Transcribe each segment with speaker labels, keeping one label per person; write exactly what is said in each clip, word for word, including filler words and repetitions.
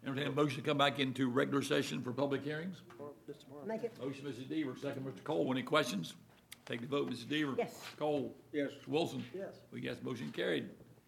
Speaker 1: Entertain a motion to come back into regular session for public hearings.
Speaker 2: Make it.
Speaker 1: Motion, Missus Deaver, second, Mister Cole. Any questions? Take the vote, Missus Deaver.
Speaker 2: Yes.
Speaker 1: Cole.
Speaker 3: Yes.
Speaker 1: Mister Wilson.
Speaker 3: Yes.
Speaker 1: We yes, motion carried.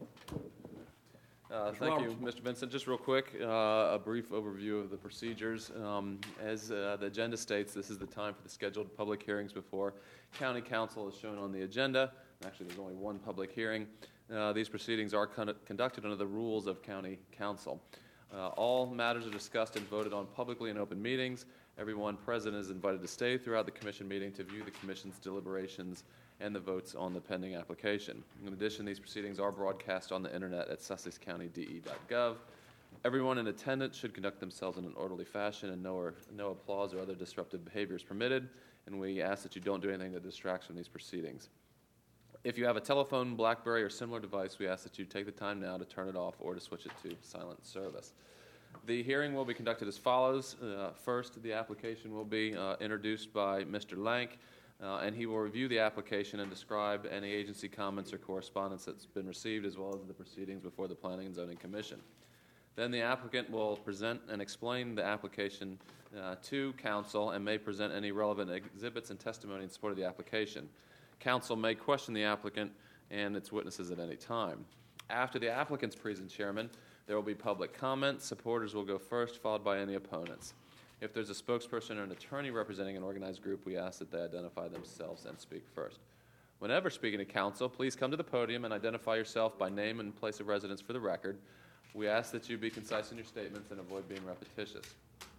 Speaker 4: Uh,
Speaker 1: Mister
Speaker 4: Thank you,
Speaker 1: Roberts.
Speaker 4: Mister Benson. Just real quick, uh, a brief overview of the procedures. Um, As uh, the agenda states, this is the time for the scheduled public hearings before County Council, as shown on the agenda. Actually, there's only one public hearing. Uh, These proceedings are con- conducted under the rules of County Council. Uh, All matters are discussed and voted on publicly in open meetings. Everyone present is invited to stay throughout the commission meeting to view the commission's deliberations and the votes on the pending application. In addition, these proceedings are broadcast on the internet at sussex county d e dot gov. Everyone in attendance should conduct themselves in an orderly fashion, and no, or, no applause or other disruptive behavior is permitted, and we ask that you don't do anything that distracts from these proceedings. If you have a telephone, BlackBerry, or similar device, we ask that you take the time now to turn it off or to switch it to silent service. The hearing will be conducted as follows. Uh, first, the application will be uh, introduced by Mister Lank, uh, and he will review the application and describe any agency comments or correspondence that's been received, as well as the proceedings before the Planning and Zoning Commission. Then the applicant will present and explain the application uh, to council and may present any relevant exhibits and testimony in support of the application. Council may question the applicant and its witnesses at any time. After the applicant's present, Chairman, there will be public comments. Supporters will go first, followed by any opponents. If there's a spokesperson or an attorney representing an organized group, we ask that they identify themselves and speak first. Whenever speaking to council, please come to the podium and identify yourself by name and place of residence for the record. We ask that you be concise in your statements and avoid being repetitious.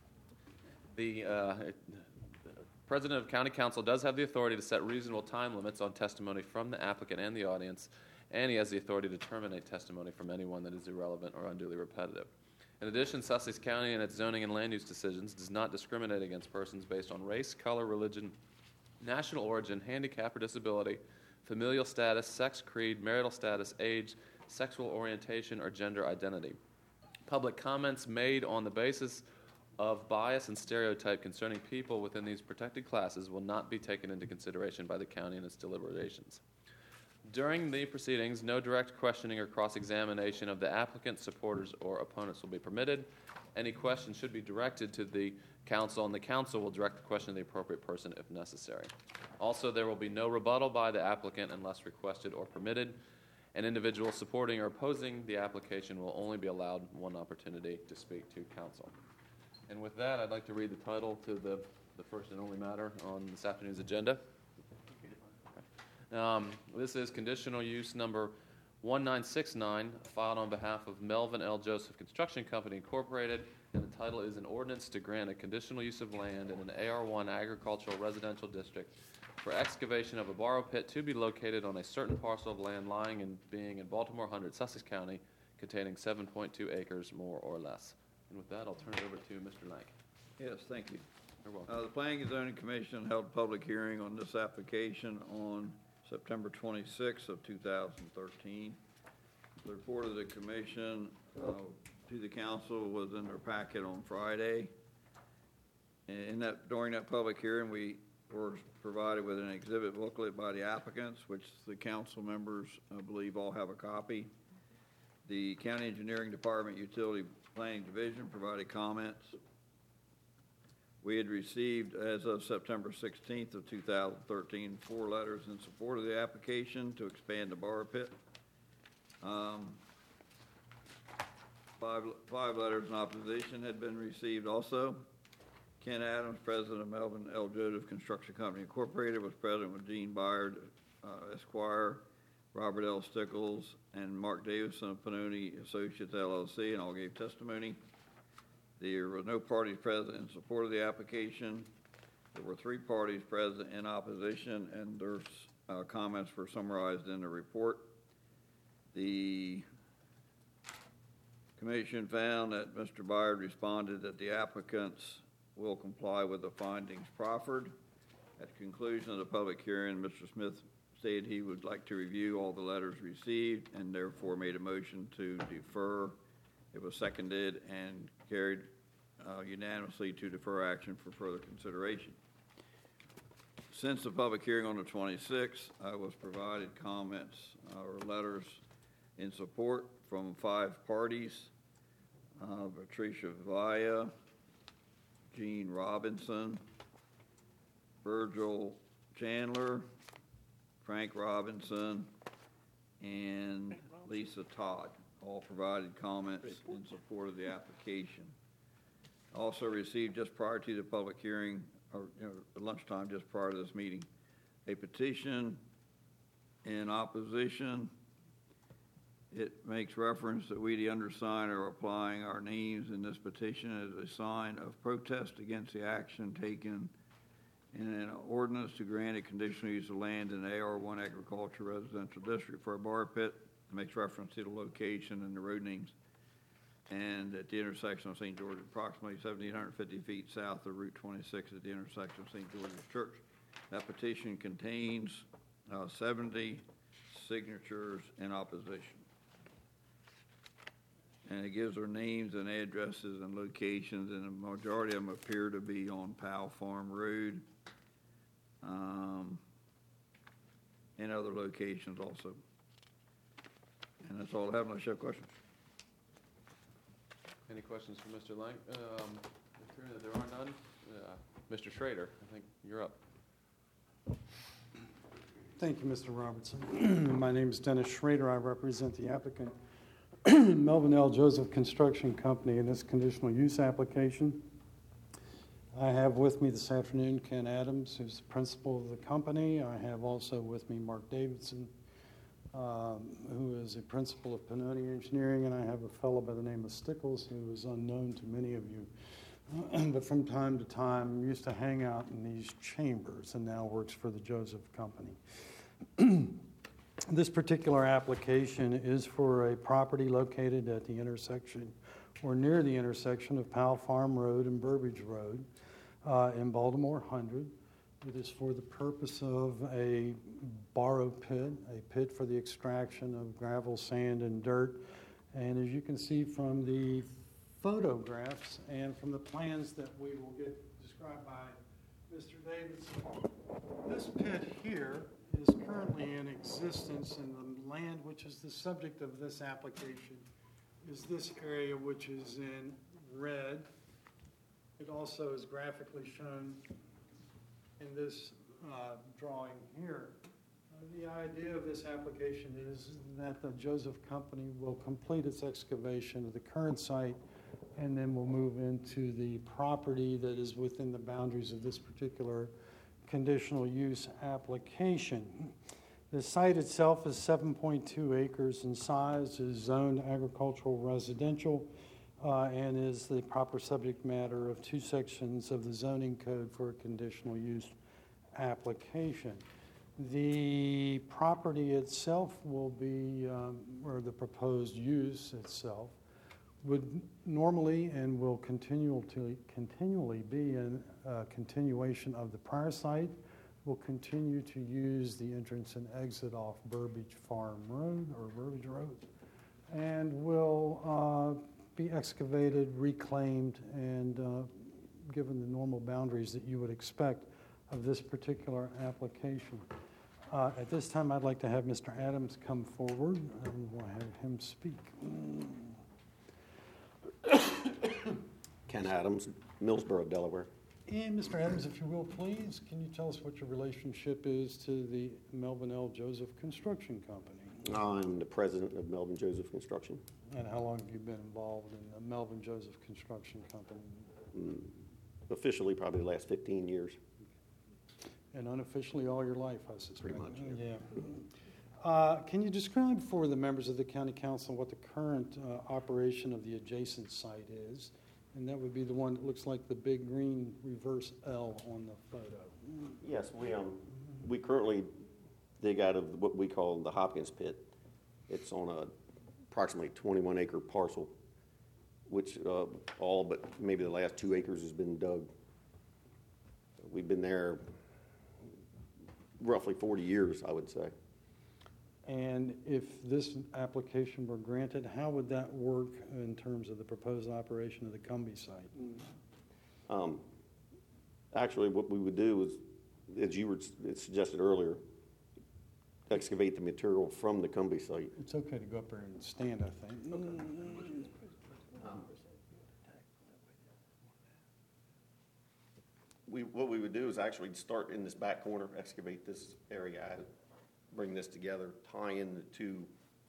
Speaker 4: The uh, President of County Council does have the authority to set reasonable time limits on testimony from the applicant and the audience, and he has the authority to terminate testimony from anyone that is irrelevant or unduly repetitive. In addition, Sussex County and its zoning and land use decisions does not discriminate against persons based on race, color, religion, national origin, handicap or disability, familial status, sex, creed, marital status, age, sexual orientation, or gender identity. Public comments made on the basis of bias and stereotype concerning people within these protected classes will not be taken into consideration by the county in its deliberations. During the proceedings, no direct questioning or cross-examination of the applicant, supporters, or opponents will be permitted. Any questions should be directed to the council, and the council will direct the question to the appropriate person if necessary. Also, there will be no rebuttal by the applicant unless requested or permitted. An individual supporting or opposing the application will only be allowed one opportunity to speak to council. And with that, I'd like to read the title to the, the first and only matter on this afternoon's agenda. Um, this is conditional use number one nine six nine, filed on behalf of Melvin L. Joseph Construction Company, Incorporated, and the title is an ordinance to grant a conditional use of land in an A R one agricultural residential district for excavation of a borrow pit to be located on a certain parcel of land lying and being in Baltimore Hundred, Sussex County, containing seven point two acres, more or less. And with that, I'll turn it over to Mister Lank.
Speaker 3: Yes, thank you.
Speaker 4: You're welcome.
Speaker 3: Uh, the Planning and Zoning Commission held a public hearing on this application on September twenty-sixth of two thousand thirteen. The report of the commission uh, to the council was in their packet on Friday. And in that, during that public hearing, we were provided with an exhibit booklet by the applicants, which the council members, I believe, all have a copy. The County Engineering Department Utility Planning Division provided comments. We had received, as of September sixteenth of two thousand thirteen, four letters in support of the application to expand the borrow pit. Um, five, five letters in opposition had been received also. Ken Adams, president of Melvin L. Joseph Construction Company, Incorporated, was present with Gene Byard, uh, Esquire, Robert L. Stickles, and Mark Davison of Panoni Associates, L L C, and all gave testimony. There were no parties present in support of the application. There were three parties present in opposition, and their uh, comments were summarized in the report. The commission found that Mister Byard responded that the applicants will comply with the findings proffered. At the conclusion of the public hearing, Mister Smith stated he would like to review all the letters received and therefore made a motion to defer. It was seconded and carried uh, unanimously to defer action for further consideration. Since the public hearing on the twenty-sixth, I was provided comments uh, or letters in support from five parties. uh, Patricia Villa, Gene Robinson, Virgil Chandler, Frank Robinson, and Lisa Todd, all provided comments in support of the application. Also received just prior to the public hearing, or you know, at lunchtime just prior to this meeting, a petition in opposition. It makes reference that we, the undersigned, are applying our names in this petition as a sign of protest against the action taken in an ordinance to grant a conditional use of land in the A R one agriculture residential district for a bar pit. It makes reference to the location and the road names. And at the intersection of Saint George, approximately one thousand seven hundred fifty feet south of Route twenty-six at the intersection of Saint George's Church. That petition contains uh, seventy signatures in opposition. And it gives their names and addresses and locations, and the majority of them appear to be on Powell Farm Road, um, and other locations also. And that's all I have unless you have questions.
Speaker 4: Any questions for Mister Lang? Um, Hearing that there are none, uh, Mister Schrader, I think you're up.
Speaker 2: Thank you, Mister Robertson. My name is Dennis Schrader. I represent the applicant, Melvin L. Joseph Construction Company, in this conditional use application. I have with me this afternoon Ken Adams, who's the principal of the company. I have also with me Mark Davidson, um, who is a principal of Pennoni Engineering, and I have a fellow by the name of Stickles, who is unknown to many of you, but from time to time used to hang out in these chambers and now works for the Joseph Company. This particular application is for a property located at the intersection or near the intersection of Powell Farm Road and Burbage Road uh, in Baltimore one hundred. It is for the purpose of a borrow pit, a pit for the extraction of gravel, sand, and dirt. And as you can see from the photographs and from the plans that we will get described by Mister Davidson, this pit here is currently in existence, and the land which is the subject of this application is this area which is in red. It also is graphically shown in this uh, drawing here. Uh, the idea of this application is that the Joseph Company will complete its excavation of the current site and then we'll move into the property that is within the boundaries of this particular conditional use application. The site itself is seven point two acres in size, is zoned agricultural residential, uh, and is the proper subject matter of two sections of the zoning code for a conditional use application. The property itself will be, um, or the proposed use itself, would normally and will continue to continually be a uh, continuation of the prior site. Will continue to use the entrance and exit off Burbage Farm Road or Burbage Road, and will uh, be excavated, reclaimed, and uh, given the normal boundaries that you would expect of this particular application. Uh, at this time, I'd like to have Mister Adams come forward, and we'll have him speak.
Speaker 5: Ken Adams, Millsboro, Delaware.
Speaker 2: And Mister Adams, if you will, please, can you tell us what your relationship is to the Melvin L. Joseph Construction Company?
Speaker 5: I'm the president of Melvin Joseph Construction.
Speaker 2: And how long have you been involved in the Melvin Joseph Construction Company?
Speaker 5: Mm, officially, probably the last fifteen years.
Speaker 2: And unofficially all your life, I suspect.
Speaker 5: Pretty much,
Speaker 2: yeah. yeah. Uh, can you describe for the members of the County Council what the current uh, operation of the adjacent site is? And that would be the one that looks like the big green reverse L on the photo.
Speaker 5: Yes, we um we currently dig out of what we call the Hopkins pit. It's on a approximately twenty-one acre parcel, which uh, all but maybe the last two acres has been dug. We've been there roughly forty years, I would say.
Speaker 2: And if this application were granted, how would that work in terms of the proposed operation of the Cumbie site?
Speaker 5: Um, actually, what we would do is, as you were suggested earlier, excavate the material from the Cumbie site.
Speaker 2: It's okay to go up there and stand, I think.
Speaker 5: we, what we would do is actually start in this back corner, excavate this area out, bring this together, tie in the two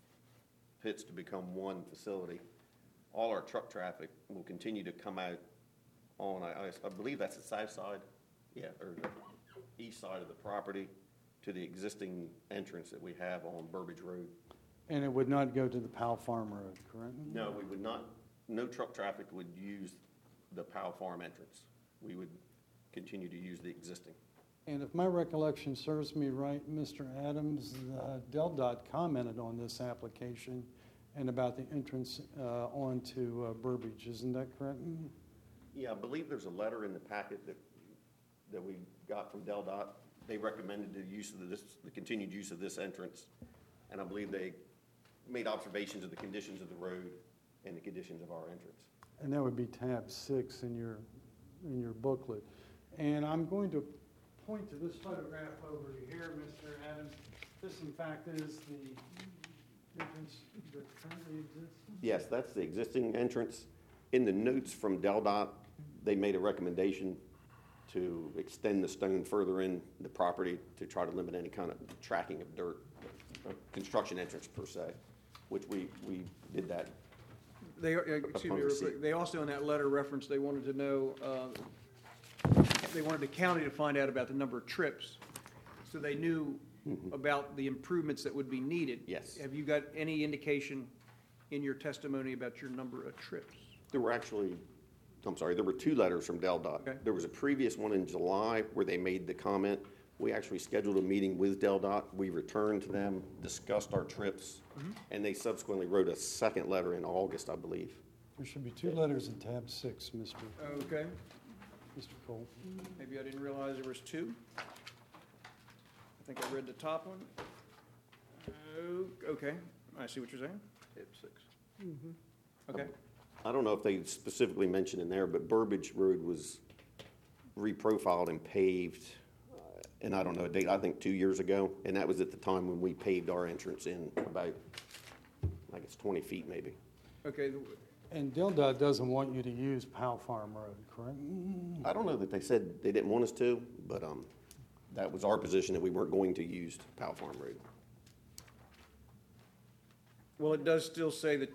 Speaker 5: pits to become one facility. All our truck traffic will continue to come out on, I, I- I believe that's the south side, yeah, or the east side of the property to the existing entrance that we have on Burbage Road.
Speaker 2: And it would not go to the Powell Farm Road, correct?
Speaker 5: No, we would not, no truck traffic would use the Powell Farm entrance. We would continue to use the existing.
Speaker 2: And if my recollection serves me right, Mister Adams, uh, DelDOT commented on this application and about the entrance uh, onto uh, Burbage, isn't that correct?
Speaker 5: Yeah, I believe there's a letter in the packet that, that we got from DelDOT. They recommended the use of this, the continued use of this entrance. And I believe they made observations of the conditions of the road and the conditions of our entrance.
Speaker 2: And that would be tab six in your, in your booklet. And I'm going to point to this photograph over here, Mister Adams. This, in fact, is the entrance that currently exists?
Speaker 5: Yes, that's the existing entrance. In the notes from DelDOT, they made a recommendation to extend the stone further in the property to try to limit any kind of tracking of dirt, uh, construction entrance per se, which we, we did that.
Speaker 6: They, uh, excuse me,
Speaker 5: Upon
Speaker 6: real
Speaker 5: receipt.
Speaker 6: quick, they also in that letter reference, they wanted to know, uh, they wanted the county to find out about the number of trips, so they knew about the improvements that would be needed.
Speaker 5: Yes.
Speaker 6: Have you got any indication in your testimony about your number of trips?
Speaker 5: There were actually, I'm sorry, there were two letters from DelDOT.
Speaker 6: Okay.
Speaker 5: There was a previous one in July where they made the comment. We actually scheduled a meeting with DelDOT. We returned to them, discussed our trips, and they subsequently wrote a second letter in August, I believe.
Speaker 2: There should be two letters in tab six, Mister
Speaker 6: Okay,
Speaker 2: Mister Cole.
Speaker 6: maybe I didn't realize there was two. I think I read the top one. Oh, okay, I see what you're saying.
Speaker 3: Tab six.
Speaker 6: Okay,
Speaker 5: I don't know if they specifically mentioned in there, but Burbage Road was reprofiled and paved, uh, and I don't know a date, I think two years ago, and that was at the time when we paved our entrance in about, I guess, twenty feet maybe.
Speaker 6: okay, the-
Speaker 2: And DelDOT doesn't want you to use Powell Farm Road, correct?
Speaker 5: I don't know that they said they didn't want us to, but um, that was our position, that we weren't going to use Powell Farm Road.
Speaker 6: well, it does still say that,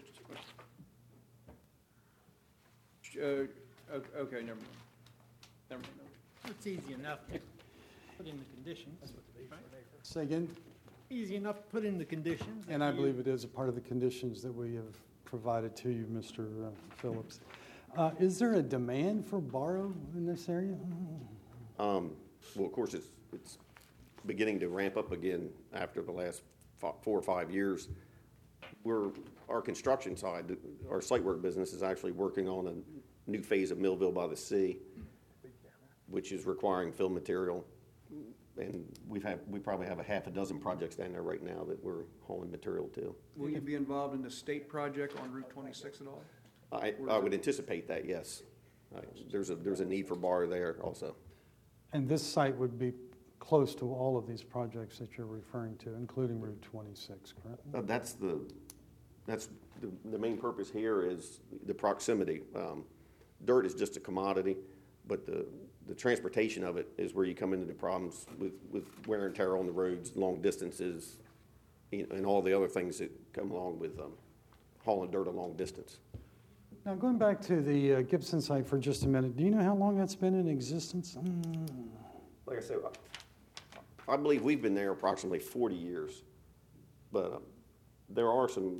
Speaker 6: uh, o- okay, never mind. Never mind.
Speaker 7: It's easy enough to put in the conditions, right?
Speaker 2: Say again?
Speaker 7: Easy enough to put in the conditions.
Speaker 2: And I believe it is a part of the conditions that we have provided to you, Mister uh, Phillips. Uh, Is there a demand for borrow in this area?
Speaker 5: Um, well, of course, it's, it's beginning to ramp up again after the last fo- four or five years. We're, our construction side, our site work business is actually working on a new phase of Millville by the Sea, which is requiring fill material. And we've had, we probably have a half a dozen projects down there right now that we're hauling material to.
Speaker 6: Will you be involved in the state project on Route twenty-six at all?
Speaker 5: I, I would anticipate that, yes. Uh, There's a, there's a need for bar there also.
Speaker 2: And this site would be close to all of these projects that you're referring to, including Route twenty-six, correct?
Speaker 5: Uh, That's the, that's, the, the main purpose here is the proximity. Um, Dirt is just a commodity, but the, the transportation of it is where you come into the problems with, with wear and tear on the roads, long distances, you know, and all the other things that come along with um, hauling dirt a long distance.
Speaker 2: Now, going back to the uh, Gibson site for just a minute, do you know how long that's been in existence?
Speaker 5: Like I said, I I believe we've been there approximately forty years, but um, there are some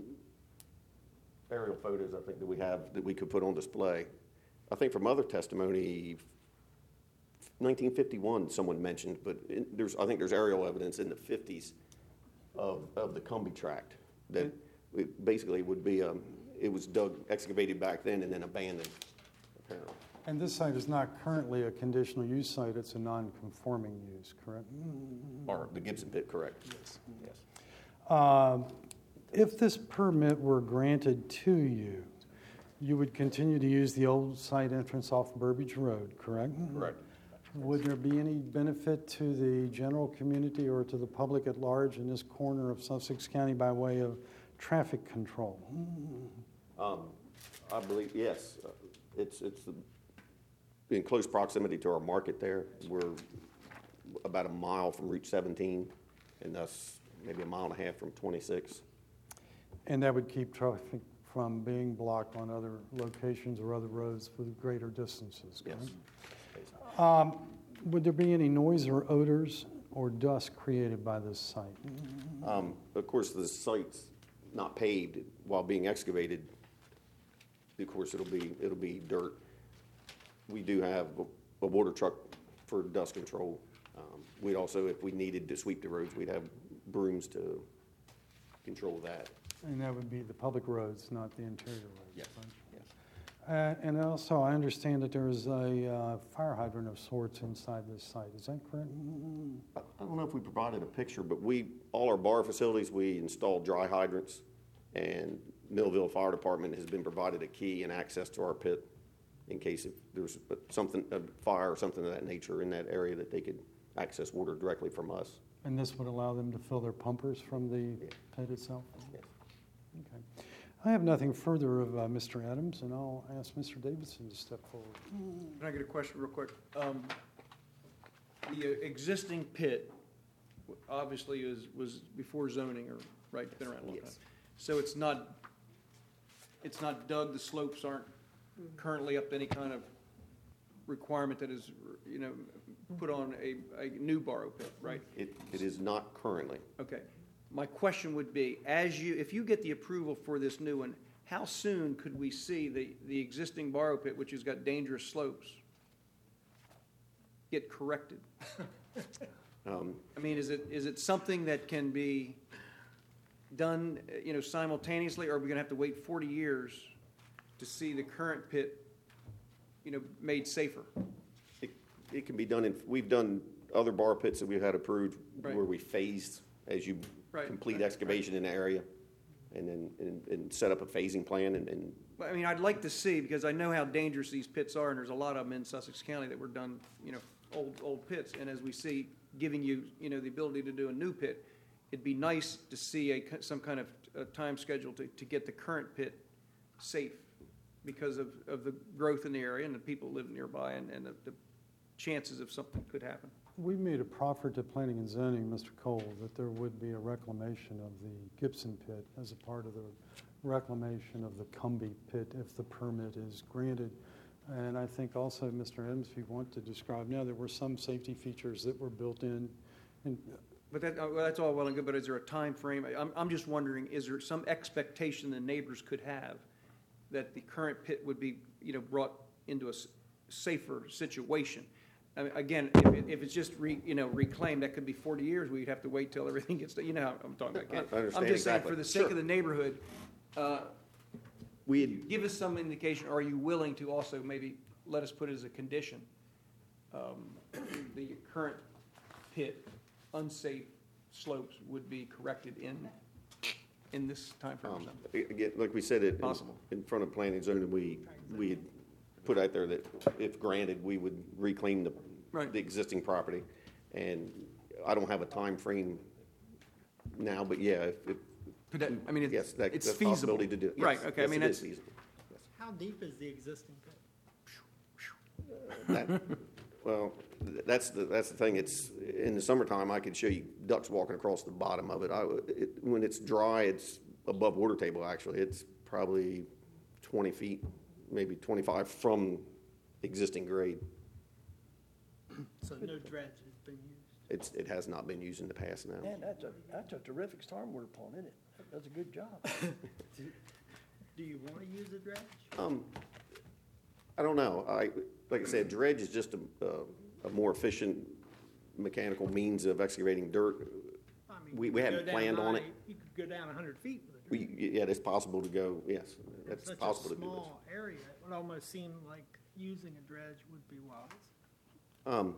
Speaker 5: aerial photos, I think, that we have that we could put on display. I think from other testimony, nineteen fifty-one, someone mentioned, but in, there's, I think there's aerial evidence in the fifties of, of the Cumbie tract that it basically would be, um, it was dug, excavated back then and then abandoned, apparently.
Speaker 2: And this site is not currently a conditional use site, it's a non-conforming use, correct?
Speaker 5: Or the Gibson pit, correct?
Speaker 2: Yes.
Speaker 5: Yes.
Speaker 2: Um, If this permit were granted to you, you would continue to use the old site entrance off Burbage Road, correct?
Speaker 5: Correct.
Speaker 2: Would there be any benefit to the general community or to the public at large in this corner of Sussex County by way of traffic control?
Speaker 5: Um, I believe, yes, uh, it's, it's, the- in close proximity to our market there. We're about a mile from Route seventeen, and thus maybe a mile and a half from twenty-six.
Speaker 2: And that would keep traffic from being blocked on other locations or other roads for greater distances,
Speaker 5: Yes.
Speaker 2: correct? Um, Would there be any noise or odors or dust created by this site?
Speaker 5: Um, Of course, the site's not paved while being excavated. Of course, it'll be, it'll be dirt. We do have a- a water truck for dust control. Um, We'd also, if we needed to sweep the roads, we'd have brooms to control that.
Speaker 2: And that would be the public roads, not the interior roads?
Speaker 5: Yes,
Speaker 2: right?
Speaker 5: yes.
Speaker 2: Uh, And also, I understand that there is a uh, fire hydrant of sorts inside this site. Is that correct?
Speaker 5: I I don't know if we provided a picture, but we, all our bar facilities, we installed dry hydrants, and Millville Fire Department has been provided a key and access to our pit in case if there's something, a fire or something of that nature in that area, that they could access water directly from us.
Speaker 2: And this would allow them to fill their pumpers from the pit itself?
Speaker 5: Yes.
Speaker 2: Okay. I have nothing further of uh, Mister Adams, and I'll ask Mister Davidson to step forward.
Speaker 6: Can I get a question real quick? Um, The uh, existing pit, w- obviously, is, was before zoning, or, right, it's been around a long time.
Speaker 5: Yes.
Speaker 6: So it's not, it's not dug, the slopes aren't currently up to any kind of requirement that is, you know, put on a, a new borrow pit, right?
Speaker 5: It, it is not currently.
Speaker 6: Okay. My question would be, as you, if you get the approval for this new one, how soon could we see the, the existing borrow pit, which has got dangerous slopes, get corrected?
Speaker 5: Um,
Speaker 6: I mean, is it, is it something that can be done, uh, you know, simultaneously, or are we gonna have to wait forty years to see the current pit, you know, made safer?
Speaker 5: It, it can be done in, we've done other bar pits that we've had approved
Speaker 6: Right.
Speaker 5: where we phased as you
Speaker 6: Right.
Speaker 5: complete excavation in the area, and then, and, and set up a phasing plan, and, and
Speaker 6: Well, I mean, I'd like to see, because I know how dangerous these pits are, and there's a lot of them in Sussex County that were done, you know, old, old pits. And as we see, giving you, you know, the ability to do a new pit, it'd be nice to see a, some kind of uh time schedule to, to get the current pit safe because of, of the growth in the area and the people live nearby, and, and the, the chances of something could happen.
Speaker 2: We made a proffer to Planning and Zoning, Mister Cole, that there would be a reclamation of the Gibson pit as a part of the reclamation of the Cumbie pit if the permit is granted. And I think also, Mister Adams, if you want to describe now, there were some safety features that were built in. And
Speaker 6: But that, uh, well, that's all well and good, but is there a time frame? I'm, I'm just wondering, is there some expectation the neighbors could have that the current pit would be, you know, brought into a s- safer situation? I mean, again, if, it, if it's just re, you know, reclaimed, that could be forty years. We'd have to wait till everything gets, done. You know how I'm talking about. Ken.
Speaker 5: I understand
Speaker 6: I'm just saying,
Speaker 5: exactly.
Speaker 6: for the sake
Speaker 5: Sure.
Speaker 6: of the neighborhood, uh,
Speaker 5: we had,
Speaker 6: give us some indication. Are you willing to also maybe let us put as a condition um, the current pit, unsafe slopes would be corrected in in this timeframe? or
Speaker 5: Um,
Speaker 6: something?
Speaker 5: Again, like we said, it,
Speaker 6: Possible.
Speaker 5: in front of planning and zoning, we, we had put out there that if granted, we would reclaim the,
Speaker 6: Right.
Speaker 5: the existing property. And I don't have a time frame now, but yeah, if, if,
Speaker 6: Could that- I mean,
Speaker 5: yes,
Speaker 6: it's,
Speaker 5: that,
Speaker 6: it's
Speaker 5: that's a
Speaker 6: feasible.
Speaker 5: possibility to do. Yes,
Speaker 6: Right, okay, I
Speaker 5: yes,
Speaker 6: mean,
Speaker 5: it is
Speaker 6: that's,
Speaker 5: feasible. Yes.
Speaker 7: How deep is the existing pit?
Speaker 5: That, well, th- that's the, that's the thing, it's, in the summertime, I could show you ducks walking across the bottom of it. I, would- it, when it's dry, it's above water table, actually. It's probably twenty feet, maybe twenty-five from existing grade.
Speaker 7: So no dredge has been used?
Speaker 5: It's, it has not been used in the past now.
Speaker 8: Man, that's a, that's a terrific stormwater pond, isn't it? That does a good job.
Speaker 7: Do you want to use a dredge?
Speaker 5: Um, I don't know. I, like I said, dredge is just a, a, a more efficient mechanical means of excavating dirt.
Speaker 7: I mean,
Speaker 5: We-
Speaker 7: you
Speaker 5: we
Speaker 7: could
Speaker 5: hadn't
Speaker 7: go down
Speaker 5: planned on it.
Speaker 7: high- You could go down a hundred feet with a dredge.
Speaker 5: We, yeah, it's possible to go, yes, that's
Speaker 7: Such
Speaker 5: possible
Speaker 7: a
Speaker 5: to do this.
Speaker 7: small area, it would almost seem like using a dredge would be wise.
Speaker 5: Um,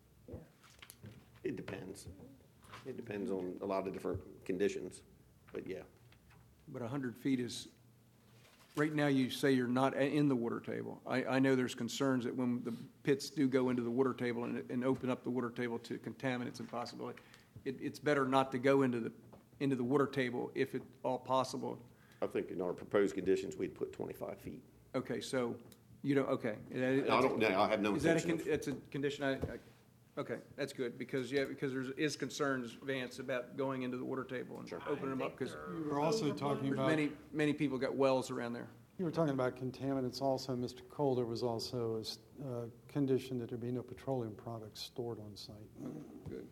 Speaker 5: it depends. It depends on a lot of different conditions, but yeah.
Speaker 6: but a hundred feet is, right now you say you're not a- in the water table. I, I know there's concerns that when the pits do go into the water table and, and open up the water table to contaminants and possibility, it, it's better not to go into the, into the water table if at all possible.
Speaker 5: I think in our proposed conditions, we'd put twenty-five feet.
Speaker 6: Okay, so You don't, okay.
Speaker 5: I don't know, I have no
Speaker 6: Is that a,
Speaker 5: intention
Speaker 6: con-
Speaker 5: of,
Speaker 6: it's a condition, I, I, okay, that's good, because, yeah, because there is concerns, Vance, about going into the water table and opening them up, because
Speaker 2: You were also talking
Speaker 6: there's
Speaker 2: about,
Speaker 6: many, many people got wells around there.
Speaker 2: you were talking about contaminants also, Mister Cole, there was also a s- uh, condition that there be no petroleum products stored on site.
Speaker 6: Good.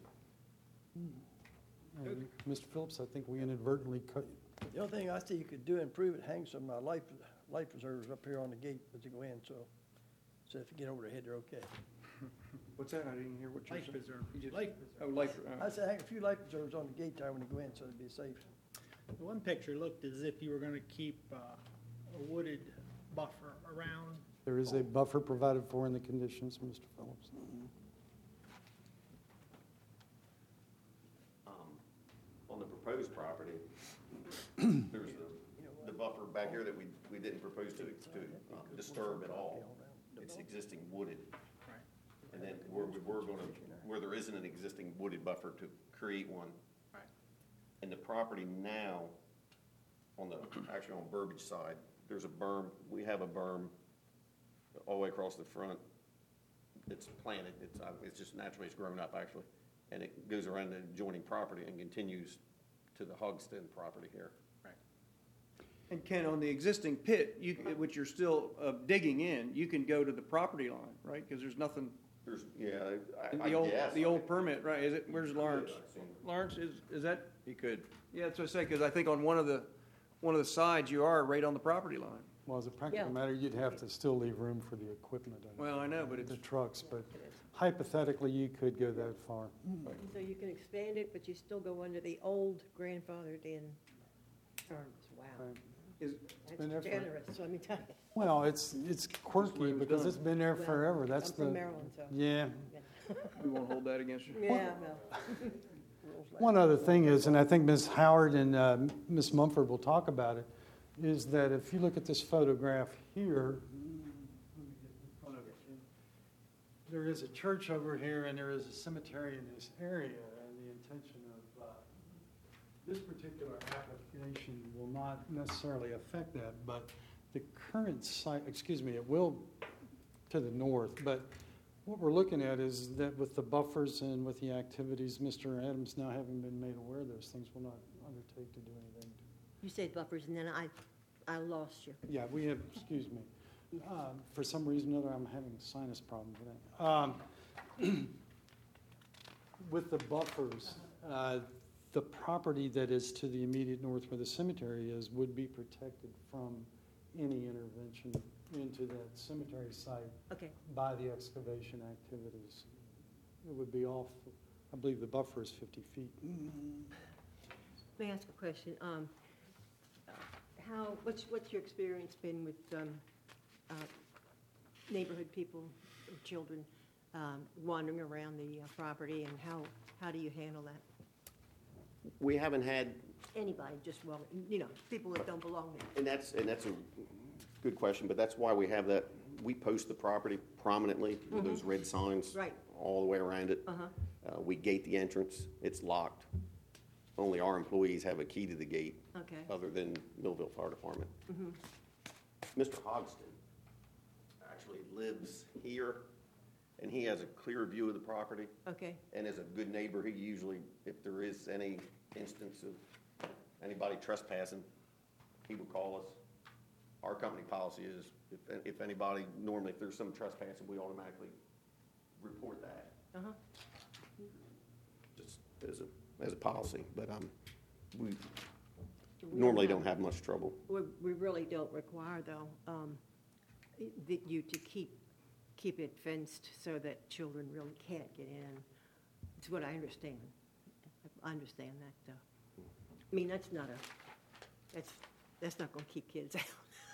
Speaker 2: And Mister Phillips, I think we inadvertently cut,
Speaker 8: The only thing I see you could do, improve it, hang some uh, life, life preservers up here on the gate as you go in, so, so if you get over the head, they're okay.
Speaker 6: What's that? I didn't hear what you
Speaker 7: Life
Speaker 6: said.
Speaker 7: preserver.
Speaker 6: You just-
Speaker 7: Life
Speaker 6: Oh,
Speaker 7: preserver.
Speaker 6: life, uh,
Speaker 8: I said hang a few life preservers on the gate there when you go in, so it'd be safe.
Speaker 7: The one picture looked as if you were gonna keep, uh, a wooded buffer around.
Speaker 2: there is a buffer provided for in the conditions, Mister Phillips.
Speaker 5: um, on the proposed property, there's the, the buffer back here that we, we didn't propose to, to um, disturb at all. It's existing wooded.
Speaker 7: Right.
Speaker 5: And then where we were gonna, where there isn't an existing wooded buffer, to create one.
Speaker 7: Right.
Speaker 5: And the property now, on the, actually on Burbage side, there's a berm, we have a berm all the way across the front. It's planted, it's, uh, it's just naturally, it's grown up actually. And it goes around the adjoining property and continues to the Hogston property here.
Speaker 6: And Ken, on the existing pit, you, which you're still uh, digging in, you can go to the property line, right? Because there's nothing,
Speaker 5: There's, yeah, I, I
Speaker 6: the old,
Speaker 5: guess.
Speaker 6: the old permit, right? Is it, where's Lawrence?
Speaker 5: I've seen it.
Speaker 6: Lawrence, is, is that,
Speaker 3: You could.
Speaker 6: yeah, that's what I say, because I think on one of the, one of the sides, you are right on the property line.
Speaker 2: Well, as a practical
Speaker 9: Yeah.
Speaker 2: matter, you'd have to still leave room for the equipment and
Speaker 6: Well, I know, but it's,
Speaker 2: the trucks, but hypothetically, you could go that far.
Speaker 9: So you can expand it, but you still go under the old grandfathered in terms. Wow.
Speaker 2: Right.
Speaker 6: is,
Speaker 2: been there
Speaker 9: That's
Speaker 2: for-
Speaker 9: generous, let me tell you.
Speaker 2: Well, it's, it's quirky
Speaker 6: it was
Speaker 2: because
Speaker 6: done.
Speaker 2: it's been there
Speaker 9: Well,
Speaker 2: forever. That's
Speaker 9: I'm from
Speaker 2: the,
Speaker 9: Maryland, so.
Speaker 2: yeah.
Speaker 6: we won't hold that against you.
Speaker 9: Yeah, no.
Speaker 2: One other thing is, and I think Miz Howard and uh, Miz Mumford will talk about it, is that if you look at this photograph here, there is a church over here and there is a cemetery in this area, and the intention of uh, this particular application will not necessarily affect that, but the current site, excuse me, it will to the north, but what we're looking at is that with the buffers and with the activities, Mister Adams now having been made aware of those things, will not undertake to do anything.
Speaker 9: You said buffers, and then I, I lost you.
Speaker 2: Yeah, we have, excuse me, um, for some reason or other, I'm having a sinus problem today. Um, With the buffers, uh, the property that is to the immediate north where the cemetery is would be protected from any intervention into that cemetery site
Speaker 9: Okay,
Speaker 2: by the excavation activities. It would be off, I believe the buffer is fifty feet.
Speaker 9: may I ask a question? Um, uh, How, what's, what's your experience been with um, uh, neighborhood people, or children, um, wandering around the uh, property, and how, how do you handle that?
Speaker 5: We haven't had,
Speaker 9: Anybody, just, well, you know, people that don't belong there.
Speaker 5: and that's, and that's a good question, but that's why we have that, we post the property prominently with those red signs.
Speaker 9: Right.
Speaker 5: All the way around it.
Speaker 9: Uh-huh.
Speaker 5: Uh, we gate the entrance, it's locked. Only our employees have a key to the gate,
Speaker 9: Okay.
Speaker 5: other than Millville Fire Department.
Speaker 9: Mhm.
Speaker 5: Mister Hogston actually lives here, and he has a clear view of the property.
Speaker 9: Okay,
Speaker 5: And as a good neighbor, he usually, if there is any instance of anybody trespassing, he would call us. Our company policy is, if, if anybody, normally if there's some trespassing, we automatically report that,
Speaker 9: uh-huh.
Speaker 5: just as a, as a policy. But, um, we
Speaker 9: We
Speaker 5: normally
Speaker 9: have-
Speaker 5: don't have much trouble.
Speaker 9: We, we really don't require, though, um, that you to keep, keep it fenced so that children really can't get in. It's what I understand. I understand that, though. I mean, that's not a, that's, that's not gonna keep kids out.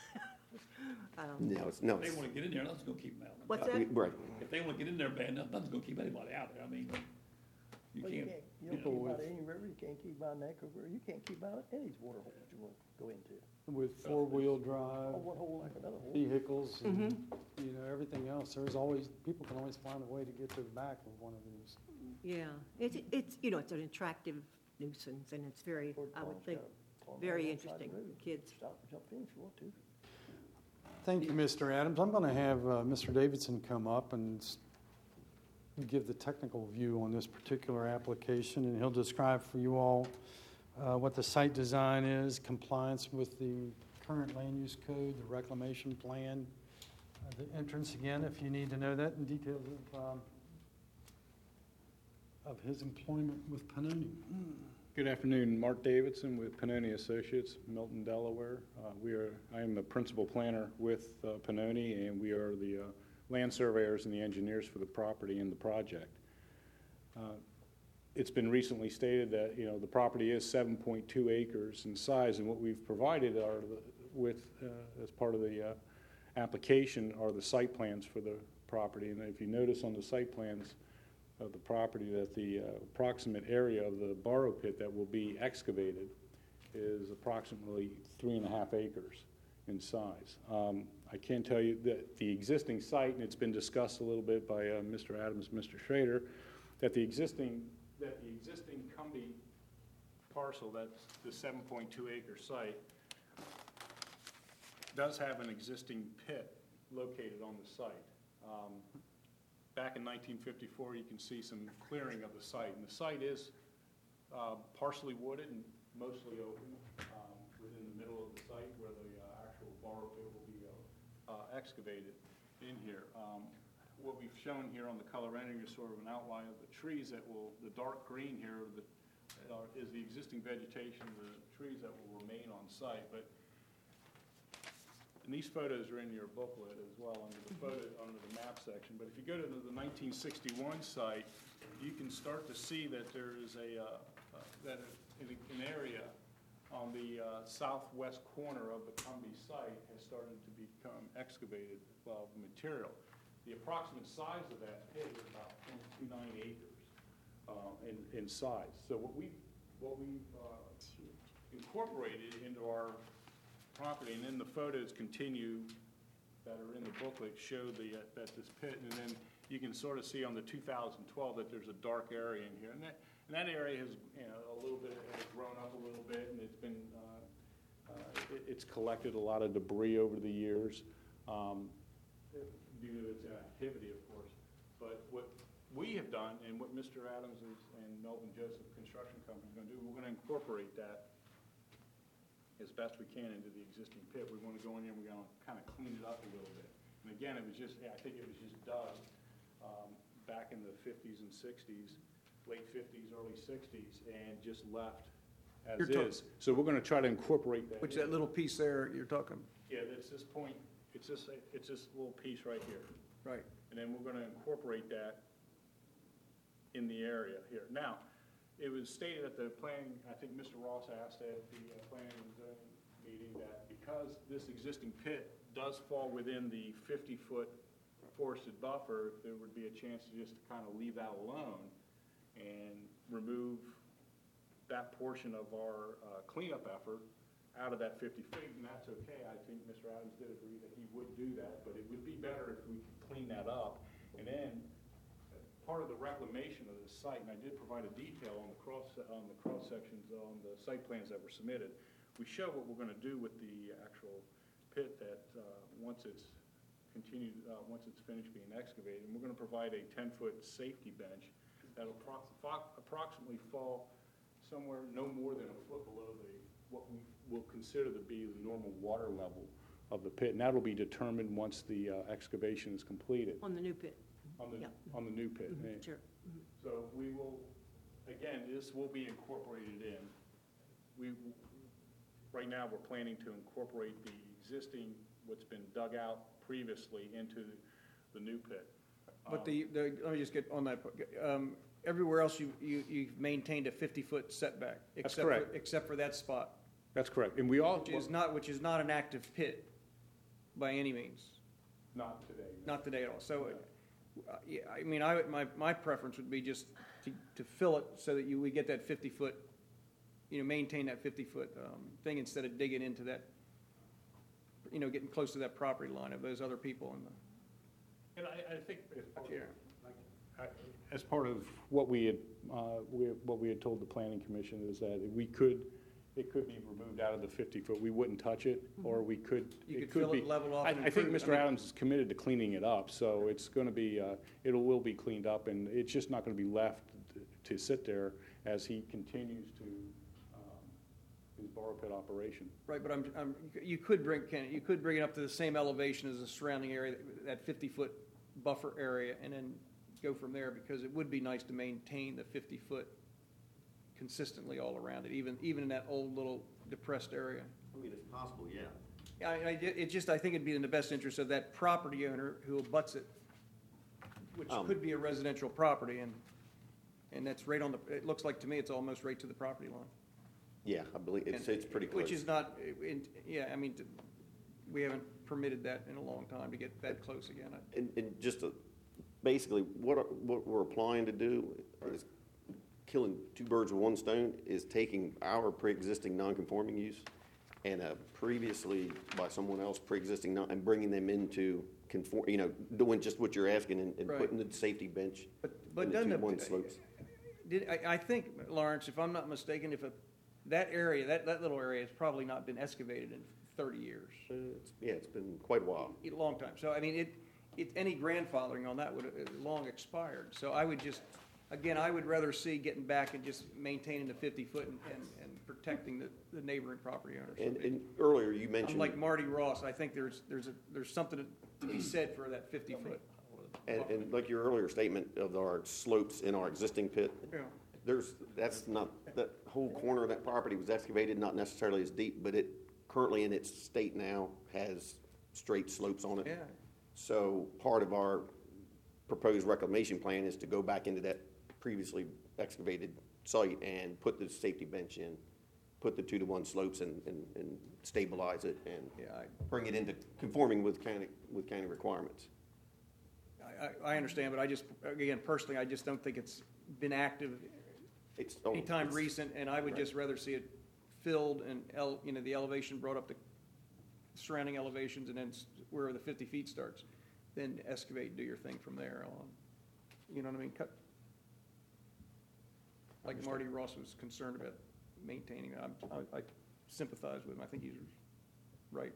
Speaker 9: Um,
Speaker 5: No, it's, no,
Speaker 1: If
Speaker 5: it's,
Speaker 1: they wanna get in there, nothing's gonna keep them out.
Speaker 9: What's that?
Speaker 5: right.
Speaker 1: If they wanna get in there bad, nothing's gonna keep anybody out there. I mean, you
Speaker 8: Well, you
Speaker 1: can't,
Speaker 8: can't, you
Speaker 1: you
Speaker 8: don't
Speaker 1: know,
Speaker 8: keep out of any river, you can't keep out of Neck River, you can't keep out of any water holes you want to go into.
Speaker 2: With four-wheel
Speaker 8: Oh,
Speaker 2: drive
Speaker 8: one hole like another hole.
Speaker 2: vehicles and,
Speaker 9: Mm-hmm.
Speaker 2: you know, everything else, there's always, people can always find a way to get to the back of one of these.
Speaker 9: Yeah, it's, it's, you know, it's an attractive nuisance, and it's very,
Speaker 8: Or
Speaker 9: I would
Speaker 8: Tom's
Speaker 9: think,
Speaker 8: got a pond
Speaker 9: very
Speaker 8: right alongside the
Speaker 9: interesting,
Speaker 8: road.
Speaker 9: kids.
Speaker 8: Stop and jump in if you want to.
Speaker 2: Thank you, Mister Adams. I'm going to have uh, Mister Davidson come up and s- give the technical view on this particular application, and he'll describe for you all uh, what the site design is, compliance with the current land use code, the reclamation plan, uh, the entrance again, if you need to know that, and details of, um, of his employment with Panoni.
Speaker 10: Good afternoon, Mark Davidson with Panoni Associates, Milton, Delaware. Uh, we are, I am the principal planner with uh, Panoni, and we are the uh, land surveyors and the engineers for the property and the project. Uh, it's been recently stated that, you know, the property is seven point two acres in size, and what we've provided are the, with, uh, as part of the uh, application are the site plans for the property. And if you notice on the site plans of the property that the uh, approximate area of the borrow pit that will be excavated is approximately three and a half acres in size. Um, I can tell you that the existing site, and it's been discussed a little bit by uh, Mister Adams, Mister Schrader, that the existing that the existing Cumbie parcel, that's the seven point two acre site, does have an existing pit located on the site. Um, Back in nineteen fifty-four, you can see some clearing of the site, and the site is uh, partially wooded and mostly open um, within the middle of the site where the uh, actual borrow pit will be uh, uh, excavated in here. Um, what we've shown here on the color rendering is sort of an outline of the trees that will, the dark green here the, uh, is the existing vegetation, the trees that will remain on site. But and these photos are in your booklet as well under the photo, under the map section. But if you go to the, the nineteen sixty-one site, you can start to see that there is a, uh, uh, that an, an area on the uh, southwest corner of the Cumbie site has started to become excavated of material. The approximate size of that pit is about point two nine acres uh, in, in size. So what we what we've uh, incorporated into our property, and then the photos continue that are in the booklet show the, uh, that this pit, and then you can sort of see on the two thousand twelve that there's a dark area in here, and that, and that area has, you know, a little bit, has grown up a little bit, and it's been, uh, uh, it, it's collected a lot of debris over the years, um, due to its activity, of course. But what we have done, and what Mister Adams is, and Melvin Joseph Construction Company is going to do, we're going to incorporate that as best we can into the existing pit. We want to go in there and we're going to kind of clean it up a little bit. And again, it was just, I think it was just dug um, back in the fifties and sixties, late fifties, early sixties, and just left as
Speaker 6: You're talk-
Speaker 10: is. So we're going to try to incorporate that.
Speaker 6: Which
Speaker 10: in.
Speaker 6: that little piece there you're talking,
Speaker 10: Yeah, it's this point, it's this, it's this little piece right here.
Speaker 6: right?
Speaker 10: And then we're going to incorporate that in the area here. Now, it was stated at the planning, I think Mister Ross asked at the uh, planning and zoning meeting that because this existing pit does fall within the fifty-foot forested buffer, if there would be a chance to just kind of leave that alone and remove that portion of our uh, cleanup effort out of that fifty feet, and that's okay. I think Mister Adams did agree that he would do that, but it would be better if we could clean that up. And then part of the reclamation of this site, and I did provide a detail on the cross on the cross sections on the site plans that were submitted. We show what we're going to do with the actual pit that uh, once it's continued, uh, once it's finished being excavated, and we're going to provide a ten-foot safety bench that'll pro- approximately fall somewhere no more than a foot below the what we will consider to be the normal water level of the pit, and that'll be determined once the uh, excavation is completed.
Speaker 9: On the new pit.
Speaker 10: On the,
Speaker 9: Yeah.
Speaker 10: on the new pit.
Speaker 9: Mhm,
Speaker 10: eh?
Speaker 9: sure. Mhm.
Speaker 10: So we will, again, this will be incorporated in. We, right now, we're planning to incorporate the existing, what's been dug out previously into the new pit.
Speaker 6: But the, the, let me just get on that, um, everywhere else you, you, you've maintained a fifty-foot setback.
Speaker 10: That's
Speaker 6: except for-
Speaker 10: correct.
Speaker 6: Except for that spot,
Speaker 10: That's correct, and we all,
Speaker 6: which is not, which is not an active pit by any means,
Speaker 10: not today. no.
Speaker 6: not today at all. So, uh, yeah, I mean, I, would- my, my preference would be just to, to fill it so that you, we get that fifty-foot, you know, maintain that fifty-foot, um, thing instead of digging into that, you know, getting close to that property line of those other people in the,
Speaker 10: And I, I think as part,
Speaker 6: Yeah.
Speaker 10: I- as part of what we had, uh, we, what we had told the planning commission is that we could it could be removed out of the fifty foot. We wouldn't touch it, or we could,
Speaker 6: You
Speaker 10: it
Speaker 6: could
Speaker 10: could
Speaker 6: fill
Speaker 10: be.
Speaker 6: it, level off,
Speaker 10: I,
Speaker 6: and
Speaker 10: I think
Speaker 6: improve it.
Speaker 10: Mister
Speaker 6: I mean-
Speaker 10: Adams is committed to cleaning it up, so it's gonna be, uh, it will be cleaned up, and it's just not gonna be left to sit there as he continues to, um, his borrow pit operation.
Speaker 6: Right, but I'm, I'm, you could bring, Ken, you could bring it up to the same elevation as the surrounding area, that fifty-foot buffer area, and then go from there, because it would be nice to maintain the fifty-foot consistently all around it, even, even in that old little depressed area.
Speaker 5: I mean, it's possible, yeah.
Speaker 6: I, I, it just, I think it'd be in the best interest of that property owner who abuts it, which
Speaker 5: Um,
Speaker 6: could be a residential property, and, and that's right on the, it looks like to me it's almost right to the property line.
Speaker 5: Yeah, I believe, it's,
Speaker 6: And-
Speaker 5: it's pretty close.
Speaker 6: Which is not, in- yeah, I mean, t- we haven't permitted that in a long time to get that close again. I-
Speaker 5: And, and just to, basically, what, are- what we're applying to do is killing two birds with one stone, is taking our pre-existing non-conforming use and a previously by someone else pre-existing, non- and bringing them into conform, you know, doing just what you're asking and, and
Speaker 6: Right.
Speaker 5: putting the safety bench
Speaker 6: But,
Speaker 5: and
Speaker 6: but
Speaker 5: the
Speaker 6: doesn't
Speaker 5: two one
Speaker 6: it,
Speaker 5: slopes.
Speaker 6: did, I, I think, Lawrence, if I'm not mistaken, if a, that area, that, that little area has probably not been excavated in thirty years.
Speaker 5: Uh, it's- Yeah, it's been quite a while.
Speaker 6: A long time. So, I mean, it, it, any grandfathering on that would have long expired. So I would just, again, I would rather see getting back and just maintaining the fifty foot and, and, and protecting the, the neighboring property owners.
Speaker 5: And, and earlier you mentioned.
Speaker 6: Unlike Marty Ross, I think there's, there's a, there's something to be said for that fifty foot.
Speaker 5: And, and like your earlier statement of our slopes in our existing pit,
Speaker 6: Yeah.
Speaker 5: there's, that's not, that whole corner of that property was excavated, not necessarily as deep, but it currently in its state now has straight slopes on it.
Speaker 6: Yeah.
Speaker 5: So part of our proposed reclamation plan is to go back into that previously excavated site and put the safety bench in, put the two to one slopes and, and, and stabilize it and
Speaker 6: Yeah, I,
Speaker 5: bring it into conforming with county, with county requirements.
Speaker 6: I, I understand, but I just, again, personally, I just don't think it's been active
Speaker 5: It's, oh,
Speaker 6: anytime
Speaker 5: it's-
Speaker 6: recent, and I would
Speaker 5: Right.
Speaker 6: just rather see it filled and, el- you know, the elevation brought up to surrounding elevations and then s- where the fifty feet starts, then excavate, and do your thing from there on. You know what I mean? Cut. Like Marty Ross was concerned about maintaining it. I'm, I I sympathize with him. I think he's right.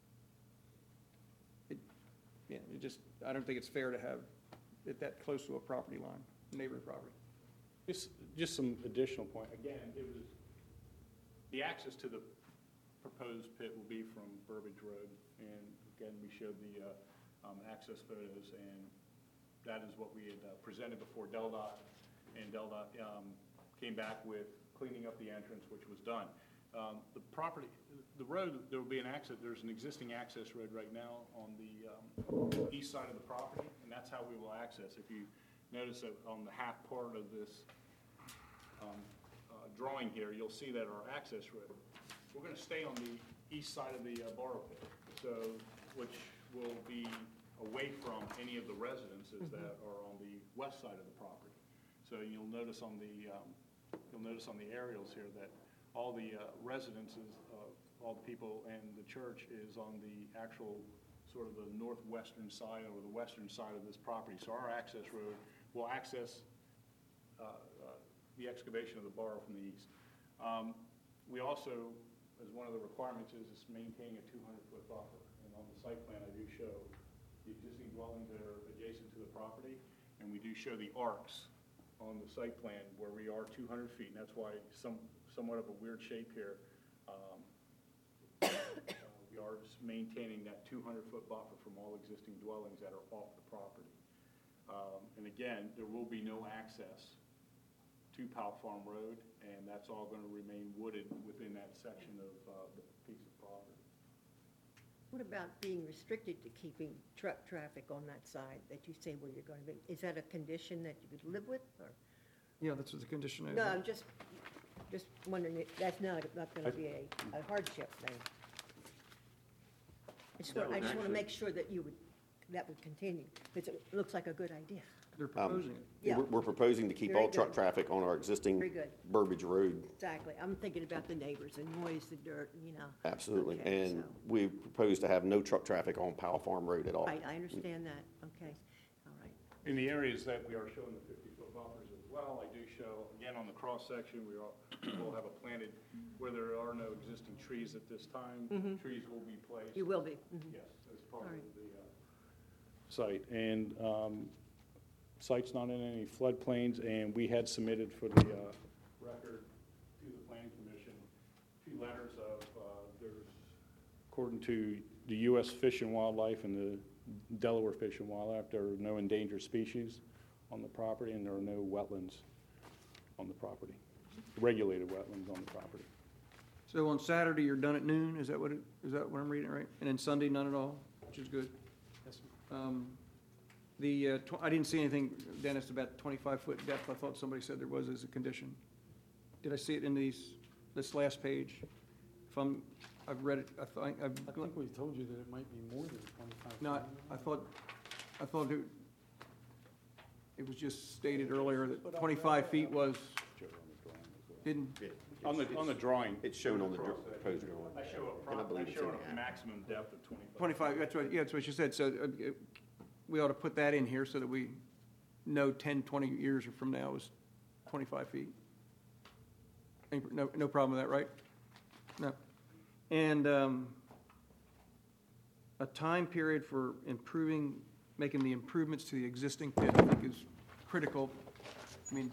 Speaker 6: It, yeah, it just, I don't think it's fair to have it that close to a property line, neighboring property.
Speaker 10: Just, just some additional point. Again, it was, the access to the proposed pit will be from Burbidge Road. And again, we showed the uh, um, access photos, and that is what we had uh, presented before DelDOT. And DelDOT um, came back with cleaning up the entrance, which was done. Um, The property, the road, there will be an access, there's an existing access road right now on the um, east side of the property, and that's how we will access. If you notice that on the half part of this um, uh, drawing here, you'll see that our access road, we're going to stay on the east side of the uh, borrow pit, so, which will be away from any of the residences that are on the west side of the property. So you'll notice on the, um, you'll notice on the aerials here that all the uh, residences, uh, all the people and the church is on the actual sort of the northwestern side or the western side of this property. So our access road will access uh, uh, the excavation of the borrow from the east. Um, We also, as one of the requirements is, is maintaining a two hundred foot buffer. And on the site plan, I do show the existing dwellings that are adjacent to the property, and we do show the arcs on the site plan where we are two hundred feet, and that's why some, somewhat of a weird shape here. Um, uh, We are just maintaining that two hundred foot buffer from all existing dwellings that are off the property. Um, And again, there will be no access to Powell Farm Road, and that's all going to remain wooded within that section of uh, the piece of property.
Speaker 9: What about being restricted to keeping truck traffic on that side that you say where you're going to be? Is that a condition that you could live with, or?
Speaker 6: Yeah, that's what the condition is.
Speaker 9: No, I'm just, just wondering, if that's not, not going to be a a hardship thing. I just want, I just want to make sure that you would, that would continue, because it looks like a good idea.
Speaker 6: They're proposing it.
Speaker 9: Yeah.
Speaker 5: We're, we're proposing to keep
Speaker 9: Very
Speaker 5: all truck
Speaker 9: good.
Speaker 5: traffic on our existing
Speaker 9: Very good.
Speaker 5: Burbidge Road.
Speaker 9: Exactly. I'm thinking about the neighbors, the noise, the dirt, you know.
Speaker 5: Absolutely.
Speaker 9: Okay,
Speaker 5: And
Speaker 9: so-
Speaker 5: we propose to have no truck traffic on Powell Farm Road at all.
Speaker 9: Right, I understand that. Okay, all right.
Speaker 10: In the areas that we are showing the fifty foot buffers as well, well, I do show, again, on the cross-section, we all, will have a planted, where there are no existing trees at this time, trees will be placed.
Speaker 9: You will be. Mhm.
Speaker 10: Yes, as part
Speaker 9: All
Speaker 10: of
Speaker 9: right.
Speaker 10: the uh, site. And um, site's not in any floodplains, and we had submitted for the uh, record to the Planning Commission two letters of, uh, there's, according to the U S Fish and Wildlife and the Delaware Fish and Wildlife, there are no endangered species on the property, and there are no wetlands on the property, regulated wetlands on the property.
Speaker 6: So on Saturday, you're done at noon, is that what it, is that what I'm reading right? And then Sunday, none at all, which is good.
Speaker 2: Yes, sir.
Speaker 6: Um, The, uh, tw- I didn't see anything, Dennis, about twenty-five foot depth. I thought somebody said there was as a condition. Did I see it in these, this last page? If I'm, I've read it, I thought, I've,
Speaker 2: I think we told you that it might be more than twenty-five.
Speaker 6: no, I thought, I thought it, it was just stated earlier that twenty-five feet was, didn't,
Speaker 10: On the, on the drawing,
Speaker 5: It's shown on the dr- proposed drawing.
Speaker 10: I show a,
Speaker 5: And I
Speaker 10: pro-
Speaker 5: believe
Speaker 10: I
Speaker 5: it's
Speaker 10: show
Speaker 5: in
Speaker 10: a
Speaker 5: the-
Speaker 10: maximum depth of twenty-five.
Speaker 6: twenty-five, that's what, yeah, that's what you said. So uh, we ought to put that in here so that we know ten, twenty years from now is twenty-five feet. Any- No, no problem with that, right? No. And um, a time period for improving, making the improvements to the existing pit, I think is critical. I mean,